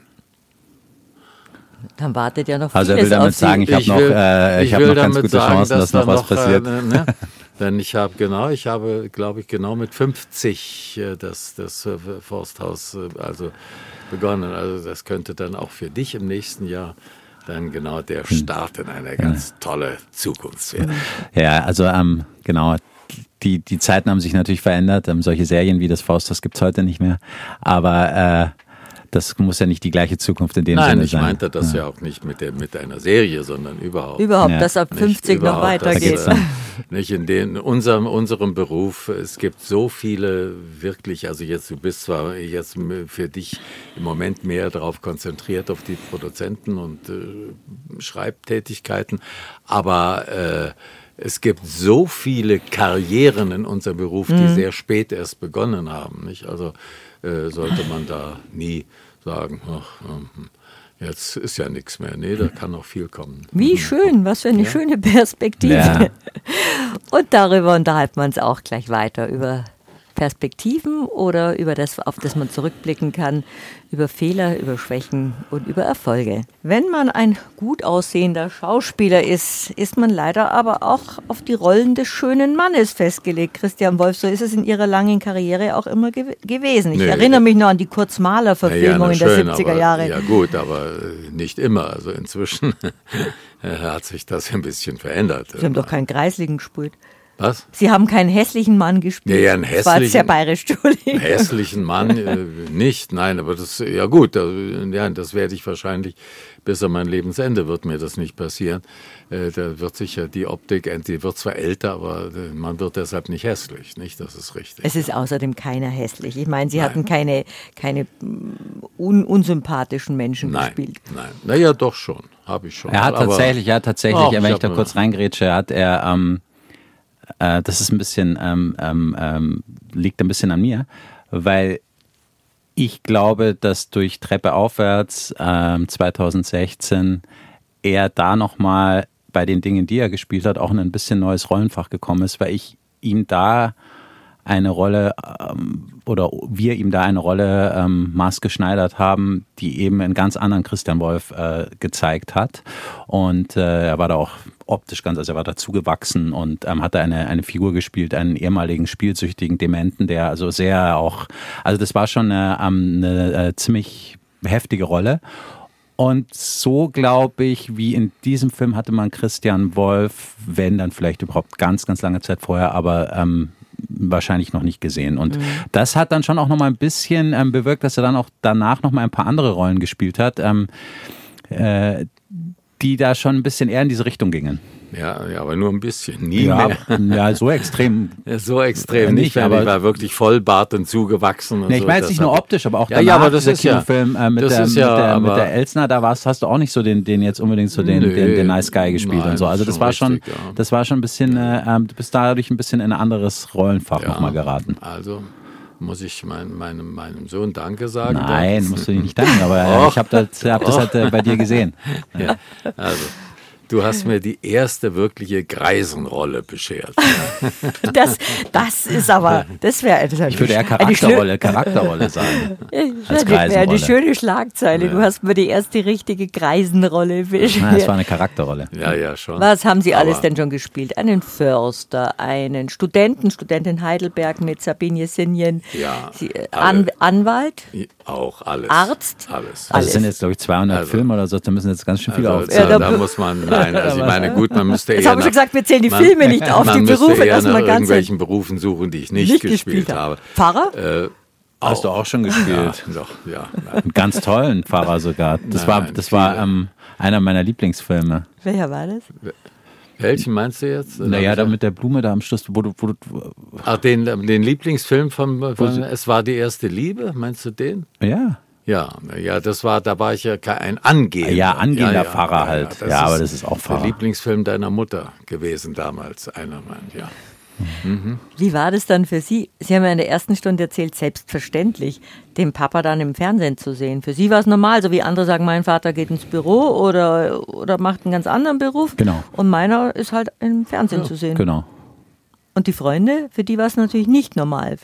Dann wartet ja noch vieles. Also er will damit sagen, ich habe noch, äh, ich ich hab noch ganz gute sagen, Chancen, dass, dass noch was noch, passiert. Äh, ne? Denn ich habe genau, ich habe, glaube ich, genau mit fünfzig äh, das, das äh, Forsthaus äh, also begonnen. Also das könnte dann auch für dich im nächsten Jahr dann genau der Start in eine ganz tolle Zukunft werden. Ja, also ähm, genau. Die, die Zeiten haben sich natürlich verändert. Ähm, solche Serien wie das Forsthaus gibt es heute nicht mehr. Aber äh, das muss ja nicht die gleiche Zukunft in dem Nein, Sinne ich sein. Nein, ich meinte das ja. ja auch nicht mit, der, mit einer Serie, sondern überhaupt. Überhaupt, ja. dass ab fünfzig noch weitergeht. Nicht in den, unserem, unserem Beruf, es gibt so viele wirklich, also jetzt, du bist zwar jetzt für dich im Moment mehr darauf konzentriert, auf die Produzenten und äh, Schreibtätigkeiten, aber äh, es gibt so viele Karrieren in unserem Beruf, die mhm. sehr spät erst begonnen haben. Nicht? Also äh, sollte man da nie sagen, ach, äh, jetzt ist ja nichts mehr. Nee, da kann noch viel kommen. Wie schön, was für eine ja. schöne Perspektive. Ja. Und darüber unterhalten wir uns auch gleich weiter, über Perspektiven oder über das, auf das man zurückblicken kann, über Fehler, über Schwächen und über Erfolge. Wenn man ein gut aussehender Schauspieler ist, ist man leider aber auch auf die Rollen des schönen Mannes festgelegt. Christian Wolf, so ist es in Ihrer langen Karriere auch immer ge- gewesen. Ich nee, erinnere mich noch an die Kurz-Mahler-Verfilmung ja, ja, in der schön, siebziger Jahre. Ja gut, aber nicht immer. Also inzwischen hat sich das ein bisschen verändert. Sie haben doch keinen Greisligen gespielt. Was? Sie haben keinen hässlichen Mann gespielt. Ja, ja, einen hässlichen, das war sehr bayerisch, einen hässlichen Mann äh, nicht, nein, aber das, ja gut, da, ja, das werde ich wahrscheinlich, bis an mein Lebensende wird mir das nicht passieren. Äh, da wird sicher die Optik, die wird zwar älter, aber äh, man wird deshalb nicht hässlich, nicht? Das ist richtig. Es ist außerdem keiner hässlich. Ich meine, Sie nein. hatten keine, keine un, unsympathischen Menschen nein, gespielt. Nein, naja, doch schon, habe ich schon. Er hat aber, tatsächlich, ja tatsächlich, oh, wenn ich da kurz reingrätsche, hat er... Ähm, das ist ein bisschen, ähm, ähm, liegt ein bisschen an mir, weil ich glaube, dass durch Treppe aufwärts ähm, zwanzig sechzehn er da nochmal bei den Dingen, die er gespielt hat, auch in ein bisschen neues Rollenfach gekommen ist, weil ich ihm da eine Rolle ähm, oder wir ihm da eine Rolle ähm, maßgeschneidert haben, die eben einen ganz anderen Christian Wolf äh, gezeigt hat. Und äh, er war da auch optisch ganz, also er war dazu gewachsen und ähm, hat da eine, eine Figur gespielt, einen ehemaligen spielsüchtigen Dementen, der also sehr auch, also das war schon eine, eine, eine ziemlich heftige Rolle. Und so glaube ich, wie in diesem Film hatte man Christian Wolf, wenn dann vielleicht überhaupt ganz, ganz lange Zeit vorher, aber ähm, wahrscheinlich noch nicht gesehen. Und mhm. das hat dann schon auch noch mal ein bisschen ähm, bewirkt, dass er dann auch danach noch mal ein paar andere Rollen gespielt hat, ähm, äh, die da schon ein bisschen eher in diese Richtung gingen. Ja, ja, aber nur ein bisschen, nie ja, mehr. Ja, so extrem. Ja, so extrem äh, nicht, aber ich war wirklich Vollbart und zugewachsen. Und nee, ich so, meine jetzt nicht nur optisch, aber auch ja, danach, ja, aber das ist Kinofilm ja, äh, mit, das der, ist mit, ja, der, aber, mit der Elsner, da warst, hast du auch nicht so den, den jetzt unbedingt so den, nee, den, den, den Nice Guy gespielt nein, und so. Also das war richtig, schon, ja. das war schon ein bisschen, äh, du bist dadurch ein bisschen in ein anderes Rollenfach ja, nochmal geraten. Also muss ich mein, meinem, meinem Sohn Danke sagen? Nein, das? musst du nicht danken, aber ich habe das, hab das halt äh, bei dir gesehen. Ja, also. Du hast mir die erste wirkliche Greisenrolle beschert. Das, das ist aber, das wäre Ich würde eher Charakterrolle, Charakterrolle sagen. Das wäre eine schöne Schlagzeile. Ja. Du hast mir die erste richtige Greisenrolle beschert. Nein, das war eine Charakterrolle. Ja, ja, schon. Was haben Sie alles aber denn schon gespielt? Einen Förster, einen Studenten, Studentin Heidelberg mit Sabine Jesenien. Ja. Sie, An, Anwalt? Auch alles. Arzt? Alles. Also es sind jetzt, glaube ich, zweihundert also, Filme oder so, da müssen jetzt ganz schön viele also, aufzählen. Ja, da, da muss man, nein, also ich meine, gut, man müsste Jetzt eher haben wir schon gesagt, wir zählen die man, Filme nicht auf, die Berufe lassen wir nach ganz irgendwelchen Berufen suchen, die ich nicht, nicht gespielt, gespielt habe. Pfarrer? Äh, Hast du auch schon gespielt? Ja, doch, ja. Einen ganz tollen Pfarrer sogar. Das nein, war, nein, das war ähm, einer meiner Lieblingsfilme. Welcher war das? Welchen meinst du jetzt? Naja, da mit der Blume da am Schluss. Wo du, wo du, Ach, den, den Lieblingsfilm von, von Es war die erste Liebe, meinst du den? Ja. Ja, ja, das war, da war ich ja ein angehender. Ja, angehender ja, ja, Pfarrer ja, halt. Ja, ja, aber das ist auch Pfarrer. Der Lieblingsfilm deiner Mutter gewesen damals, einer meint, ja. Mhm. Wie war das dann für Sie? Sie haben ja in der ersten Stunde erzählt, selbstverständlich, den Papa dann im Fernsehen zu sehen. Für Sie war es normal, so wie andere sagen, mein Vater geht ins Büro oder, oder macht einen ganz anderen Beruf. Genau. Und meiner ist halt im Fernsehen ja, zu sehen. Genau. Und die Freunde, für die war es natürlich nicht normal.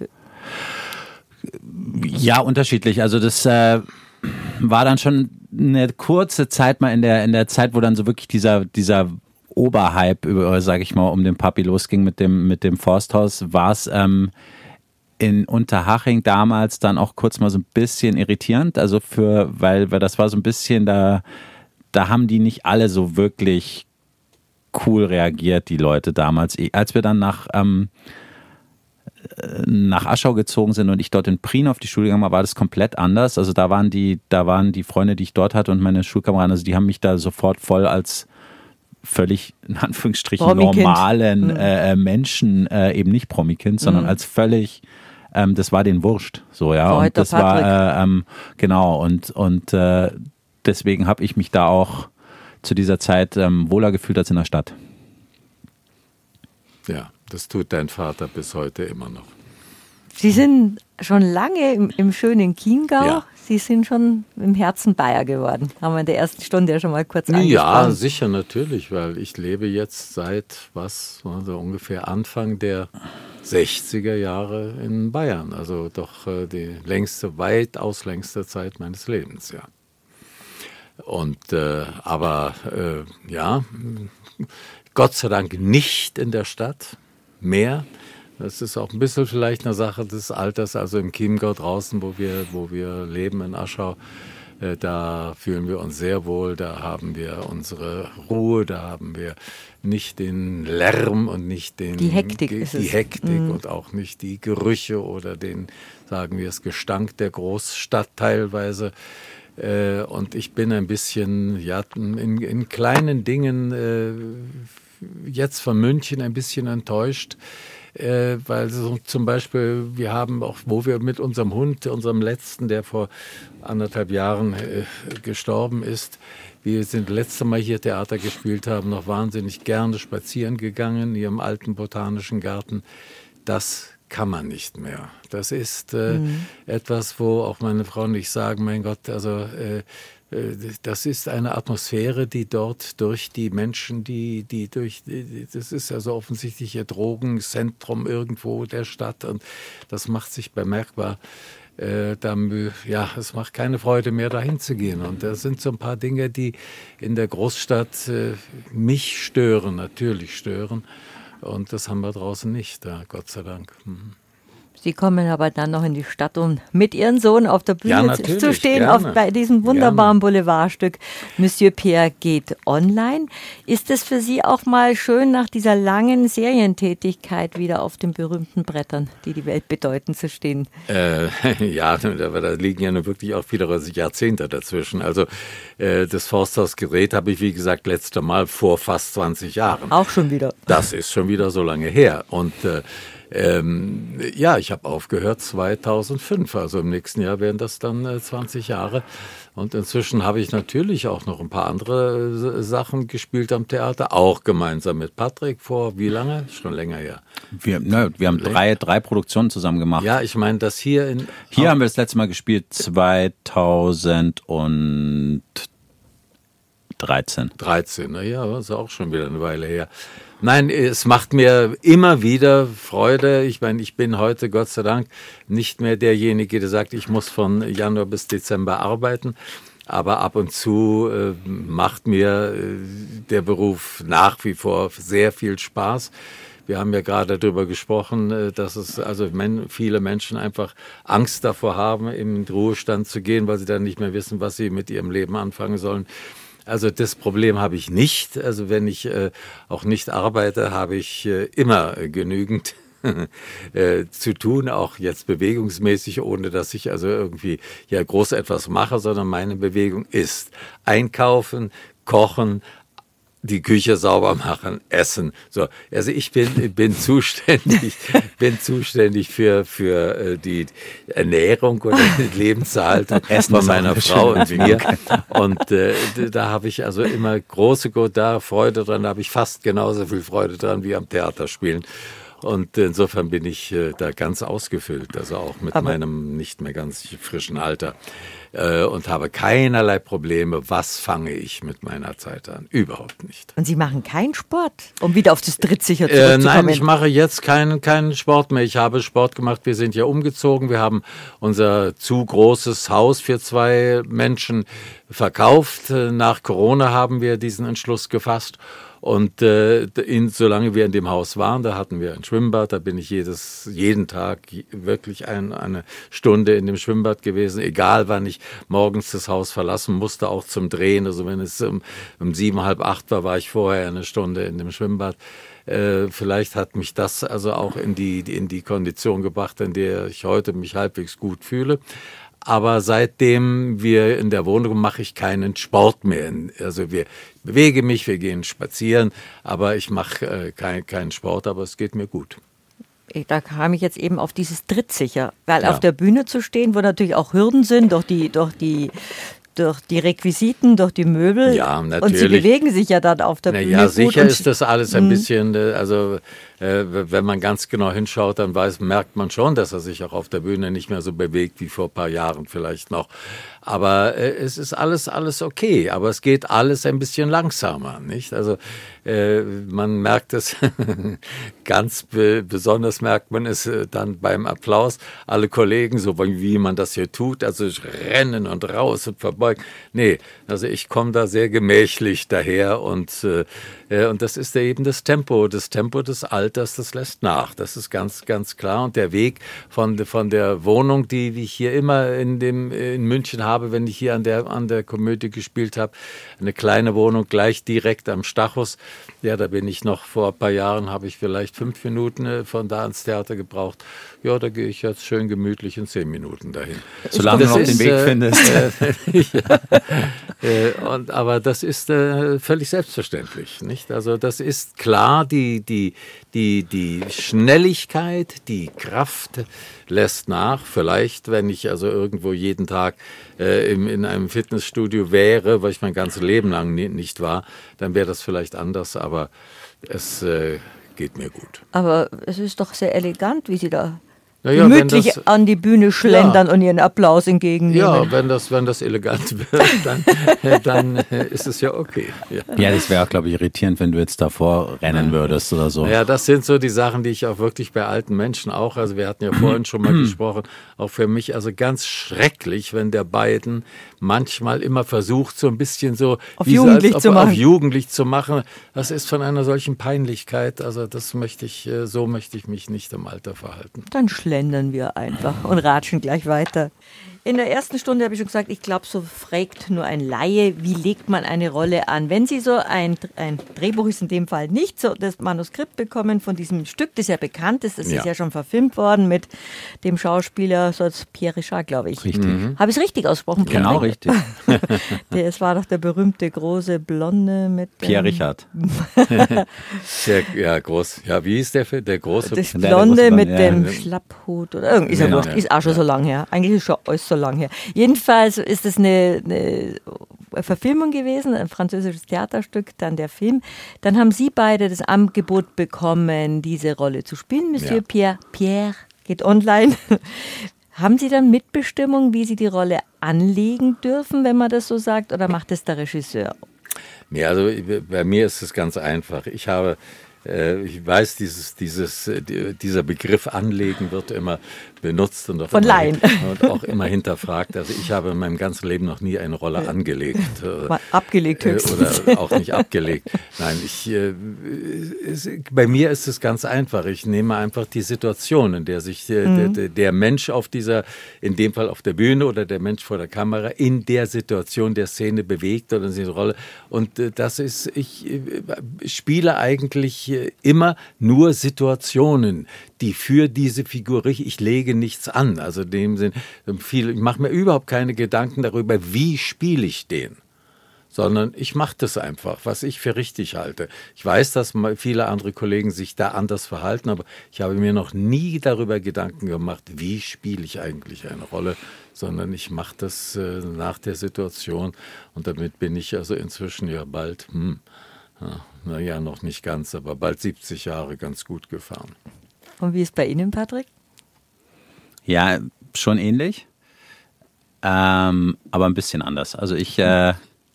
Ja, unterschiedlich. Also das äh, war dann schon eine kurze Zeit mal in der, in der Zeit, wo dann so wirklich dieser, dieser Oberhype, über, sag ich mal, um den Papi losging mit dem, mit dem Forsthaus, war es ähm, in Unterhaching damals dann auch kurz mal so ein bisschen irritierend. Also für, weil, weil das war so ein bisschen, da, da haben die nicht alle so wirklich cool reagiert, die Leute damals. Als wir dann nach, ähm, nach Aschau gezogen sind und ich dort in Prien auf die Schule gegangen war, war das komplett anders. Also da waren die, da waren die Freunde, die ich dort hatte und meine Schulkameraden, also die haben mich da sofort voll als völlig, in Anführungsstrichen, Promikind. normalen mhm. äh, Menschen, äh, eben nicht Promikind, sondern mhm. als völlig, ähm, das war denen wurscht. So, ja. Oh, und das Patrick. war, äh, ähm, genau, und, und äh, deswegen habe ich mich da auch zu dieser Zeit ähm, wohler gefühlt als in der Stadt. Ja, das tut dein Vater bis heute immer noch. Sie sind schon lange im, im schönen Chiemgau. Ja. Sie sind schon im Herzen Bayer geworden. Haben wir in der ersten Stunde ja schon mal kurz angesprochen. Ja, sicher, natürlich, weil ich lebe jetzt seit, was, also ungefähr Anfang der sechziger Jahre in Bayern. Also doch äh, die längste, weitaus längste Zeit meines Lebens, ja. Und äh, aber äh, ja, Gott sei Dank nicht in der Stadt mehr. Das ist auch ein bisschen vielleicht eine Sache des Alters, also im Chiemgau draußen, wo wir, wo wir leben in Aschau. Äh, da fühlen wir uns sehr wohl, da haben wir unsere Ruhe, da haben wir nicht den Lärm und nicht den, die Hektik, die, ist die es. Hektik Mm. und auch nicht die Gerüche oder den, sagen wir es, Gestank der Großstadt teilweise. Äh, und ich bin ein bisschen, ja, in, in kleinen Dingen äh, jetzt von München ein bisschen enttäuscht. Äh, weil so zum Beispiel, wir haben auch, wo wir mit unserem Hund, unserem letzten, der vor anderthalb Jahren äh, gestorben ist, wir sind letzte Mal hier Theater gespielt haben, noch wahnsinnig gerne spazieren gegangen, hier im alten Botanischen Garten. Das kann man nicht mehr. Das ist äh, mhm. etwas, wo auch meine Frau und ich sagen, mein Gott, also äh, das ist eine Atmosphäre, die dort durch die Menschen, die, die durch, die, das ist also offensichtlich ihr Drogenzentrum irgendwo der Stadt und das macht sich bemerkbar. Äh, dann, ja, es macht keine Freude mehr, dahin zu gehen. Und das sind so ein paar Dinge, die in der Großstadt äh, mich stören, natürlich stören. Und das haben wir draußen nicht, ja, Gott sei Dank. Mhm. Sie kommen aber dann noch in die Stadt, um mit Ihrem Sohn auf der Bühne ja, zu stehen, auf, bei diesem wunderbaren gerne. Boulevardstück Monsieur Pierre geht online. Ist es für Sie auch mal schön, nach dieser langen Serientätigkeit wieder auf den berühmten Brettern, die die Welt bedeuten, zu stehen? Äh, ja, da, da liegen ja nur wirklich auch wieder Jahrzehnte dazwischen. Also äh, das Forsthaus-Gerät habe ich, wie gesagt, letzte Mal vor fast zwanzig Jahren. Auch schon wieder. Das ist schon wieder so lange her. Und äh, Ähm, ja, ich habe aufgehört zweitausendfünf, also im nächsten Jahr wären das dann äh, zwanzig Jahre. Und inzwischen habe ich natürlich auch noch ein paar andere äh, Sachen gespielt am Theater, auch gemeinsam mit Patrick vor, wie lange? Schon länger her. Wir, ne, wir haben drei, drei Produktionen zusammen gemacht. Ja, ich meine, das hier in... Hier haben wir das letzte Mal gespielt, zweitausenddreizehn. dreizehn, naja, das ist auch schon wieder eine Weile her. Nein, es macht mir immer wieder Freude. Ich meine, ich bin heute, Gott sei Dank, nicht mehr derjenige, der sagt, ich muss von Januar bis Dezember arbeiten. Aber ab und zu äh, macht mir äh, der Beruf nach wie vor sehr viel Spaß. Wir haben ja gerade darüber gesprochen, äh, dass es also men- viele Menschen einfach Angst davor haben, in den Ruhestand zu gehen, weil sie dann nicht mehr wissen, was sie mit ihrem Leben anfangen sollen. Also das Problem habe ich nicht. Also wenn ich äh, auch nicht arbeite, habe ich äh, immer äh, genügend äh, zu tun, auch jetzt bewegungsmäßig, ohne dass ich also irgendwie ja groß etwas mache, sondern meine Bewegung ist einkaufen, kochen, die Küche sauber machen, essen. So, also ich bin bin zuständig, bin zuständig für für äh, die Ernährung oder die Lebenserhaltung von meiner Frau und mir. Und äh, da habe ich also immer große da Freude dran. Da habe ich fast genauso viel Freude dran wie am Theaterspielen. Und insofern bin ich äh, da ganz ausgefüllt, also auch mit Aber meinem nicht mehr ganz frischen Alter. Äh, und habe keinerlei Probleme, was fange ich mit meiner Zeit an. Überhaupt nicht. Und Sie machen keinen Sport, um wieder auf das Trittsicher Äh, zurückzukommen? nein, ich mache jetzt keinen, keinen Sport mehr. Ich habe Sport gemacht, wir sind ja umgezogen. Wir haben unser zu großes Haus für zwei Menschen verkauft. Nach Corona haben wir diesen Entschluss gefasst. Und äh, in, solange wir in dem Haus waren, da hatten wir ein Schwimmbad, da bin ich jedes, jeden Tag wirklich ein, eine Stunde in dem Schwimmbad gewesen, egal wann ich morgens das Haus verlassen musste, auch zum Drehen. Also wenn es um, um sieben, halb acht war, war ich vorher eine Stunde in dem Schwimmbad. Äh, vielleicht hat mich das also auch in die, in die Kondition gebracht, in der ich heute mich halbwegs gut fühle. Aber seitdem wir in der Wohnung mache ich keinen Sport mehr. Also wir bewege mich, wir gehen spazieren, aber ich mache äh, kein, keinen Sport, aber es geht mir gut. Da kam ich jetzt eben auf dieses Trittsicher, weil Ja. auf der Bühne zu stehen, wo natürlich auch Hürden sind, durch die, durch die, durch die Requisiten, durch die Möbel. Ja, Und Sie natürlich. bewegen sich ja dann auf der Na Bühne ja, gut. sicher und ist das alles ein bisschen, äh, also äh, wenn man ganz genau hinschaut, dann weiß, merkt man schon, dass er sich auch auf der Bühne nicht mehr so bewegt wie vor ein paar Jahren vielleicht noch. Aber äh, es ist alles, alles okay. Aber es geht alles ein bisschen langsamer, nicht? Also äh, man merkt es, ganz be- besonders merkt man es äh, dann beim Applaus. Alle Kollegen, so wie man das hier tut, also rennen und raus und verbeugen. Nee, also ich komme da sehr gemächlich daher und, äh, und das ist eben das Tempo, das Tempo des Alters, das lässt nach. Das ist ganz, ganz klar. Und der Weg von, von der Wohnung, die ich hier immer in, dem, in München habe, wenn ich hier an der, an der Komödie gespielt habe, eine kleine Wohnung gleich direkt am Stachus. Ja, da bin ich noch vor ein paar Jahren, habe ich vielleicht fünf Minuten von da ans Theater gebraucht. Ja, da gehe ich jetzt schön gemütlich in zehn Minuten dahin. Solange du noch den Weg äh, findest. Äh, ja, äh, und, aber das ist äh, völlig selbstverständlich, nicht? Also das ist klar, die, die, die, die Schnelligkeit, die Kraft lässt nach. Vielleicht, wenn ich also irgendwo jeden Tag äh, im, in einem Fitnessstudio wäre, weil ich mein ganzes Leben lang nie, nicht war, dann wäre das vielleicht anders, aber es äh, geht mir gut. Aber es ist doch sehr elegant, wie Sie da Naja, gemütlich wenn das, an die Bühne schlendern ja. und Ihren Applaus entgegennehmen. Ja, wenn das, wenn das elegant wird, dann, dann ist es ja okay. Ja, ja das wäre auch, glaube ich, irritierend, wenn du jetzt davor rennen würdest oder so. Ja, das sind so die Sachen, die ich auch wirklich bei alten Menschen auch, also wir hatten ja vorhin schon mal gesprochen, auch für mich also ganz schrecklich, wenn der Biden manchmal immer versucht, so ein bisschen so auf jugendlich als, zu auf, machen. Auf jugendlich zu machen. Das ist von einer solchen Peinlichkeit, also das möchte ich, so möchte ich mich nicht im Alter verhalten. Dann schlendern wir einfach und ratschen gleich weiter. In der ersten Stunde habe ich schon gesagt, ich glaube, so fragt nur ein Laie, wie legt man eine Rolle an. Wenn Sie so ein, ein Drehbuch ist in dem Fall nicht, so das Manuskript bekommen von diesem Stück, das ja bekannt ist, das ja. ist ja schon verfilmt worden mit dem Schauspieler so als Pierre Richard, glaube ich. Richtig. Mhm. Habe ich es richtig ausgesprochen? Genau, richtig. der, es war doch der berühmte große Blonde mit Pierre Richard. der, ja, groß. Ja, wie ist der Film? Der große Das der Blonde große mit Blonde, dem ja. Schlapphut oder irgendwie ist, Genau. ja, ist auch schon ja. so lang her. Eigentlich ist schon alles so lang her. Jedenfalls ist es eine, eine Verfilmung gewesen, ein französisches Theaterstück, dann der Film. Dann haben Sie beide das Angebot bekommen, diese Rolle zu spielen. Monsieur ja. Pierre, Pierre geht online. Haben Sie dann Mitbestimmung, wie Sie die Rolle anlegen dürfen, wenn man das so sagt, oder macht es der Regisseur? Nee, also bei mir ist es ganz einfach. Ich habe Ich weiß, dieses, dieses, dieser Begriff anlegen wird immer benutzt und auch, Von immer, Laien. und auch immer hinterfragt. Also ich habe in meinem ganzen Leben noch nie eine Rolle angelegt. Mal abgelegt höchstens. Oder auch nicht abgelegt. Nein, ich, es, bei mir ist es ganz einfach. Ich nehme einfach die Situation, in der sich mhm. der, der Mensch auf dieser, in dem Fall auf der Bühne oder der Mensch vor der Kamera, in der Situation der Szene bewegt oder in diese Rolle. Und das ist, ich spiele eigentlich immer nur Situationen, die für diese Figur, ich lege nichts an. Also in dem Sinn, viel, ich mache mir überhaupt keine Gedanken darüber, wie spiele ich den. Sondern ich mache das einfach, was ich für richtig halte. Ich weiß, dass viele andere Kollegen sich da anders verhalten, aber ich habe mir noch nie darüber Gedanken gemacht, wie spiele ich eigentlich eine Rolle, sondern ich mache das äh, nach der Situation und damit bin ich also inzwischen ja bald, hm, ja, naja, noch nicht ganz, aber bald siebzig Jahre ganz gut gefahren. Und wie ist bei Ihnen, Patrick? Ja, schon ähnlich, ähm, aber ein bisschen anders. Also ich, äh,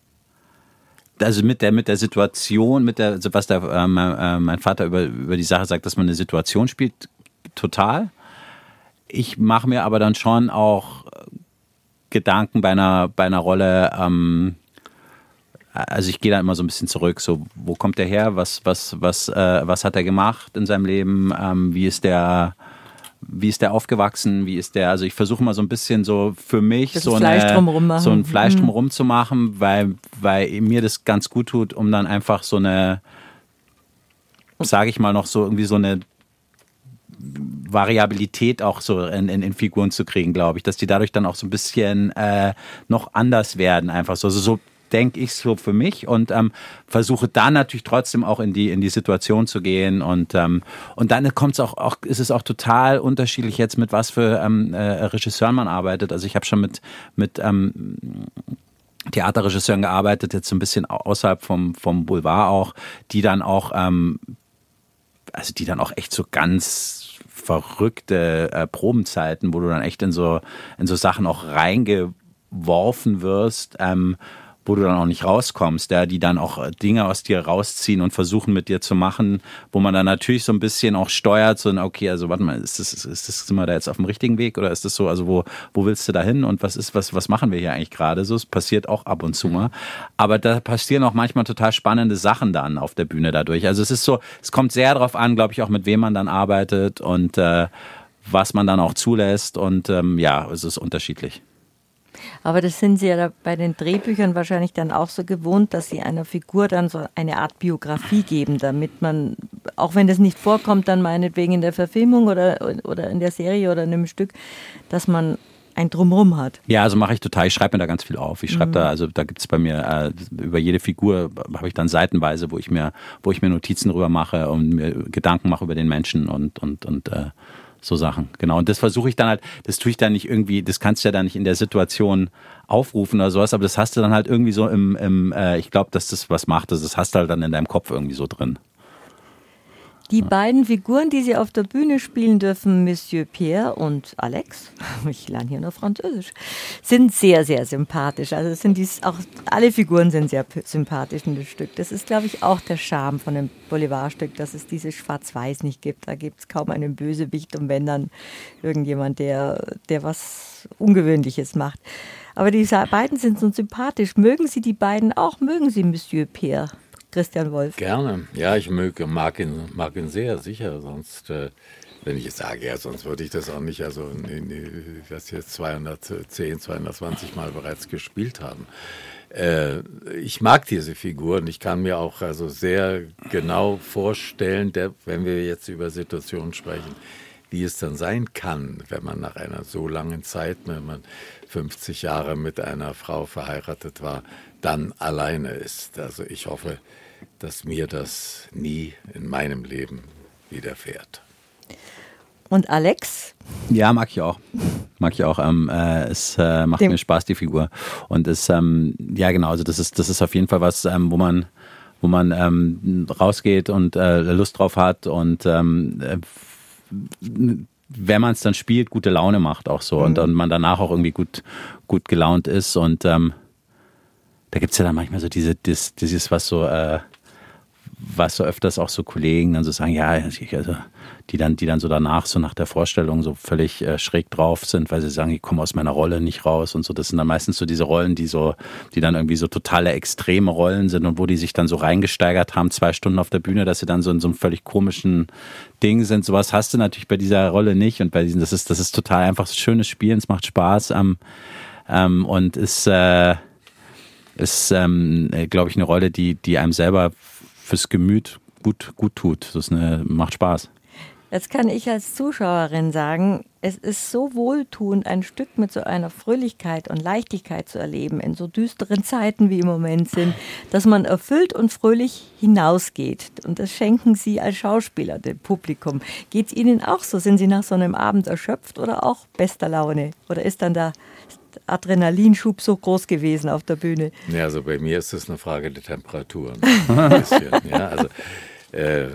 also mit der mit der Situation, mit der, was der, äh, mein Vater über über die Sache sagt, dass man eine Situation spielt, total. Ich mache mir aber dann schon auch Gedanken bei einer bei einer Rolle. Ähm, also ich gehe da immer so ein bisschen zurück. So, wo kommt der her? Was was was äh, was hat er gemacht in seinem Leben? Ähm, wie ist der Wie ist der aufgewachsen? Wie ist der? Also ich versuche mal so ein bisschen so für mich das so, Fleisch eine, drumherum machen. so ein Fleisch mhm. drumherum zu machen, weil, weil mir das ganz gut tut, um dann einfach so eine, sage ich mal noch so irgendwie so eine Variabilität auch so in, in, in Figuren zu kriegen, glaube ich, dass die dadurch dann auch so ein bisschen äh, noch anders werden, einfach so, also so denke ich so für mich und ähm, versuche dann natürlich trotzdem auch in die in die Situation zu gehen und ähm, und dann kommt's auch auch ist es auch total unterschiedlich jetzt mit was für ähm, äh, Regisseuren man arbeitet. Also ich habe schon mit mit ähm, Theaterregisseuren gearbeitet, jetzt so ein bisschen außerhalb vom vom Boulevard auch, die dann auch ähm, also die dann auch echt so ganz verrückte äh, Probenzeiten, wo du dann echt in so in so Sachen auch reinge reingeworfen wirst, ähm, wo du dann auch nicht rauskommst, ja, die dann auch Dinge aus dir rausziehen und versuchen mit dir zu machen, wo man dann natürlich so ein bisschen auch steuert, so, okay, also warte mal, ist das, ist das, sind wir da jetzt auf dem richtigen Weg oder ist das so, also wo, wo willst du da hin und was ist, was, was machen wir hier eigentlich gerade so? Es passiert auch ab und zu mal, aber da passieren auch manchmal total spannende Sachen dann auf der Bühne dadurch. Also es ist so, es kommt sehr darauf an, glaube ich, auch mit wem man dann arbeitet und äh, was man dann auch zulässt und ähm, ja, es ist unterschiedlich. Aber das sind Sie ja bei den Drehbüchern wahrscheinlich dann auch so gewohnt, dass Sie einer Figur dann so eine Art Biografie geben, damit man, auch wenn das nicht vorkommt, dann meinetwegen in der Verfilmung oder, oder in der Serie oder in einem Stück, dass man ein Drumherum hat. Ja, also mache ich total. Ich schreibe mir da ganz viel auf. Ich schreibe mhm. da, also da gibt es bei mir äh, über jede Figur habe ich dann seitenweise, wo ich mir, wo ich mir Notizen drüber mache und mir Gedanken mache über den Menschen und und und äh, so Sachen, genau. Und das versuche ich dann halt, das tue ich dann nicht irgendwie, das kannst du ja dann nicht in der Situation aufrufen oder sowas, aber das hast du dann halt irgendwie so im, im äh, ich glaube, dass das was macht, das hast du halt dann in deinem Kopf irgendwie so drin. Die ja. beiden Figuren, die Sie auf der Bühne spielen dürfen, Monsieur Pierre und Alex, ich lerne hier nur Französisch, sind sehr, sehr sympathisch. Also sind dies auch, alle Figuren sind sehr sympathisch in dem Stück. Das ist, glaube ich, auch der Charme von einem Boulevardstück, dass es dieses Schwarz-Weiß nicht gibt. Da gibt es kaum einen Bösewicht und wenn dann irgendjemand, der, der was Ungewöhnliches macht. Aber die beiden sind so sympathisch. Mögen Sie die beiden auch? Mögen Sie Monsieur Pierre? Christian Wolf. Gerne. Ja, ich möge, mag, ihn, mag ihn sehr, sicher. Sonst, äh, wenn ich jetzt sage, ja, sonst würde ich das auch nicht, also was jetzt zweihundertzehn, zweihundertzwanzig Mal bereits gespielt haben. Äh, ich mag diese Figuren. Ich kann mir auch also sehr genau vorstellen, der, wenn wir jetzt über Situationen sprechen, wie es dann sein kann, wenn man nach einer so langen Zeit, wenn man fünfzig Jahre mit einer Frau verheiratet war, dann alleine ist. Also ich hoffe, dass mir das nie in meinem Leben widerfährt. Und Alex? Ja, mag ich auch. Mag ich auch. Ähm, äh, es äh, macht Dem mir Spaß, die Figur. Und es, ähm, ja genau, also das ist, das ist auf jeden Fall was, ähm, wo man, wo man ähm, rausgeht und äh, Lust drauf hat und ähm, äh, wenn man es dann spielt, gute Laune macht auch so. Mhm. Und, und man danach auch irgendwie gut, gut gelaunt ist. Und ähm, da gibt es ja dann manchmal so diese, dieses, dieses was so, äh, was so öfters auch so Kollegen dann so sagen, ja, ich, also die dann, die dann so danach, so nach der Vorstellung so völlig äh, schräg drauf sind, weil sie sagen, ich komme aus meiner Rolle nicht raus und so. Das sind dann meistens so diese Rollen, die so, die dann irgendwie so totale extreme Rollen sind und wo die sich dann so reingesteigert haben, zwei Stunden auf der Bühne, dass sie dann so in so einem völlig komischen Ding sind. Sowas hast du natürlich bei dieser Rolle nicht und bei diesen, das ist, das ist total einfach so schönes Spielen, es macht Spaß ähm, ähm, und ist, äh, ist ähm, glaube ich, eine Rolle, die, die einem selber fürs Gemüt gut, gut tut. Das ist eine, macht Spaß. Jetzt kann ich als Zuschauerin sagen, es ist so wohltuend, ein Stück mit so einer Fröhlichkeit und Leichtigkeit zu erleben, in so düsteren Zeiten wie im Moment sind, dass man erfüllt und fröhlich hinausgeht. Und das schenken Sie als Schauspieler dem Publikum. Geht es Ihnen auch so? Sind Sie nach so einem Abend erschöpft oder auch bester Laune? Oder ist dann der Adrenalinschub so groß gewesen auf der Bühne? Ja, also bei mir ist es eine Frage der Temperatur. Ein bisschen, ja, also äh,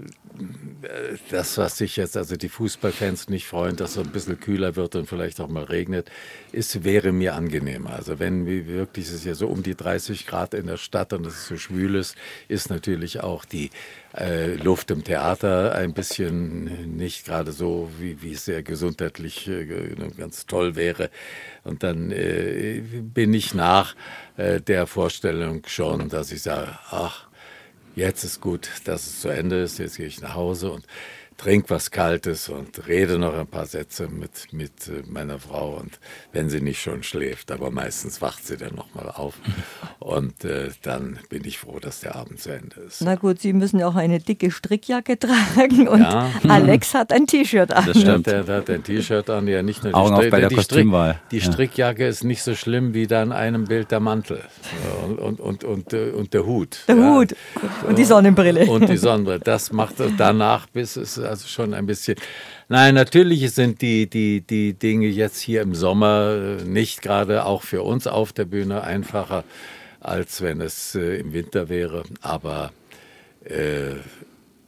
das, was sich jetzt, also die Fußballfans nicht freuen, dass es ein bisschen kühler wird und vielleicht auch mal regnet, ist, wäre mir angenehmer. Also wenn wir wirklich, es ist ja so um die dreißig Grad in der Stadt und es ist so schwül ist, ist natürlich auch die äh, Luft im Theater ein bisschen nicht gerade so, wie, wie es sehr gesundheitlich äh, ganz toll wäre. Und dann äh, bin ich nach äh, der Vorstellung schon, dass ich sage, ach, jetzt ist gut, dass es zu Ende ist, jetzt gehe ich nach Hause und trinke was Kaltes und rede noch ein paar Sätze mit, mit meiner Frau und wenn sie nicht schon schläft, aber meistens wacht sie dann nochmal auf und äh, dann bin ich froh, dass der Abend zu Ende ist. Na gut, Sie müssen ja auch eine dicke Strickjacke tragen und ja. Alex hat ein T-Shirt an. Das stimmt. Der, der hat ein T-Shirt an, ja nicht nur die, Augen auf Strick, bei der die, Kostümwahl. Strick, die Strickjacke ist nicht so schlimm wie da in einem Bild der Mantel und, und, und, und, und der Hut. Der ja. Hut und die Sonnenbrille. Und die Sonnenbrille, das macht danach bis es also schon ein bisschen. Nein, natürlich sind die, die, die Dinge jetzt hier im Sommer nicht gerade auch für uns auf der Bühne einfacher, als wenn es äh, im Winter wäre. Aber äh,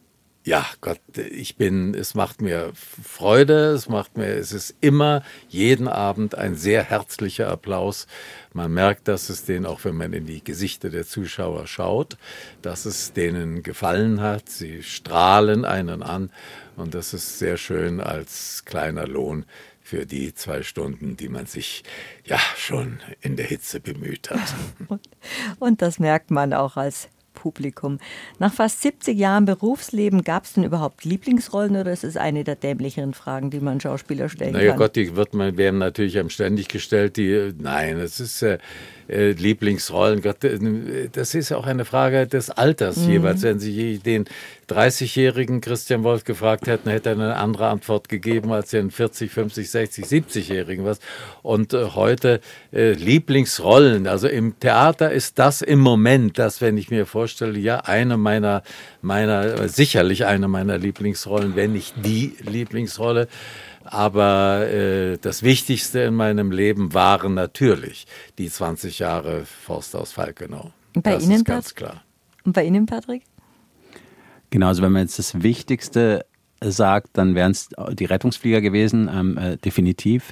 Ja, Gott, ich bin, es macht mir Freude, es macht mir, es ist immer jeden Abend ein sehr herzlicher Applaus. Man merkt, dass es denen, auch wenn man in die Gesichter der Zuschauer schaut, dass es denen gefallen hat. Sie strahlen einen an und das ist sehr schön als kleiner Lohn für die zwei Stunden, die man sich ja schon in der Hitze bemüht hat. Und, und das merkt man auch als Publikum. Nach fast siebzig Jahren Berufsleben, gab es denn überhaupt Lieblingsrollen oder ist es eine der dämlicheren Fragen, die man Schauspieler stellen naja, kann? Gott, die wird man, werden natürlich einem ständig gestellt. Die, nein, es ist äh, äh, Lieblingsrollen. Gott, äh, das ist auch eine Frage des Alters mhm. jeweils. Wenn Sie den dreißigjährigen Christian Wolf gefragt hätten, hätte er eine andere Antwort gegeben als den vierzig, fünfzig, sechzig, siebzigjährigen. Was. Und äh, heute äh, Lieblingsrollen. Also im Theater ist das im Moment, das, wenn ich mir vorstelle, ja, eine meiner, meiner, sicherlich eine meiner Lieblingsrollen, wenn nicht die Lieblingsrolle. Aber äh, das Wichtigste in meinem Leben waren natürlich die zwanzig Jahre Forsthaus Falkenau. Und bei das Ihnen, ist ganz klar. Und bei Ihnen, Patrick? Genau, also wenn man jetzt das Wichtigste sagt, dann wären es die Rettungsflieger gewesen, ähm, äh, definitiv.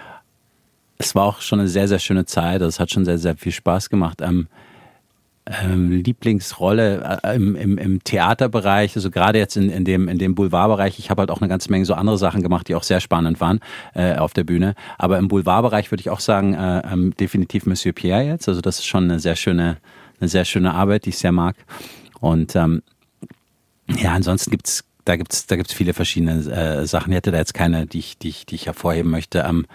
Es war auch schon eine sehr, sehr schöne Zeit, also es hat schon sehr, sehr viel Spaß gemacht. Ähm, ähm, Lieblingsrolle äh, im, im, im Theaterbereich, also gerade jetzt in, in, dem, in dem Boulevardbereich, ich habe halt auch eine ganze Menge so andere Sachen gemacht, die auch sehr spannend waren äh, auf der Bühne, aber im Boulevardbereich würde ich auch sagen, äh, ähm, definitiv Monsieur Pierre jetzt, also das ist schon eine sehr schöne, eine sehr schöne Arbeit, die ich sehr mag und ähm, ja, ansonsten gibt's, da gibt's, da gibt's viele verschiedene äh, Sachen. Ich hätte da jetzt keine, die ich, die ich, die ich hervorheben möchte. Ähm,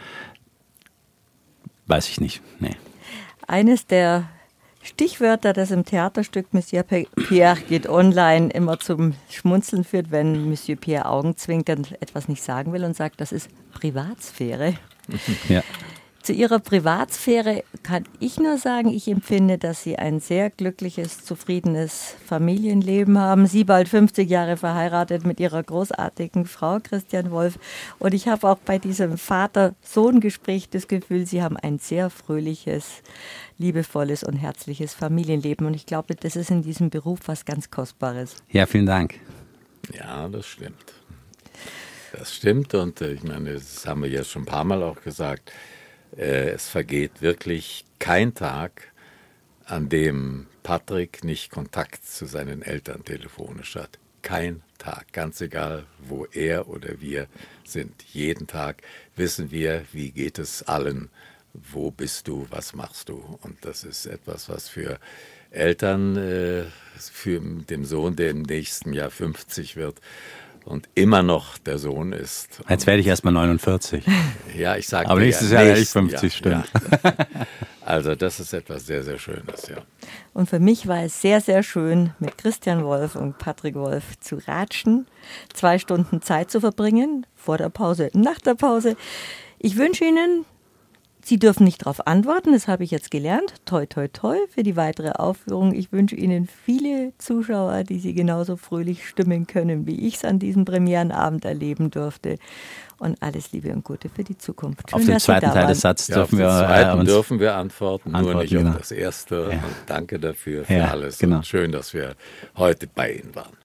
weiß ich nicht. Nee. Eines der Stichwörter, das im Theaterstück Monsieur Pierre geht online immer zum Schmunzeln führt, wenn Monsieur Pierre augenzwinkern etwas nicht sagen will und sagt, das ist Privatsphäre. Ja. Zu Ihrer Privatsphäre kann ich nur sagen, ich empfinde, dass Sie ein sehr glückliches, zufriedenes Familienleben haben. Sie bald fünfzig Jahre verheiratet mit Ihrer großartigen Frau, Christian Wolf. Und ich habe auch bei diesem Vater-Sohn-Gespräch das Gefühl, Sie haben ein sehr fröhliches, liebevolles und herzliches Familienleben. Und ich glaube, das ist in diesem Beruf was ganz Kostbares. Ja, vielen Dank. Ja, das stimmt. Das stimmt und äh, ich meine, das haben wir jetzt schon ein paar Mal auch gesagt, es vergeht wirklich kein Tag, an dem Patrick nicht Kontakt zu seinen Eltern telefonisch hat. Kein Tag, ganz egal, wo er oder wir sind. Jeden Tag wissen wir, wie geht es allen, wo bist du, was machst du. Und das ist etwas, was für Eltern, äh, für den Sohn, der im nächsten Jahr fünfzig wird, und immer noch der Sohn ist. Jetzt werde ich erst mal neunundvierzig. Ja, ich sage Aber nächstes ja, Jahr werde ich fünfzig, Jahr, stimmt. Ja. Also das ist etwas sehr, sehr Schönes, ja. Und für mich war es sehr, sehr schön, mit Christian Wolf und Patrick Wolf zu ratschen, zwei Stunden Zeit zu verbringen, vor der Pause, nach der Pause. Ich wünsche Ihnen, Sie dürfen nicht darauf antworten, das habe ich jetzt gelernt. Toi, toi, toi für die weitere Aufführung. Ich wünsche Ihnen viele Zuschauer, die Sie genauso fröhlich stimmen können, wie ich es an diesem Premierenabend erleben durfte. Und alles Liebe und Gute für die Zukunft. Schön, auf den zweiten Teil des Satzes ja, dürfen wir, zweiten äh, uns dürfen wir antworten, antworten, nur nicht genau. auf das erste. Ja. Und danke dafür für ja, alles. genau. Und schön, dass wir heute bei Ihnen waren.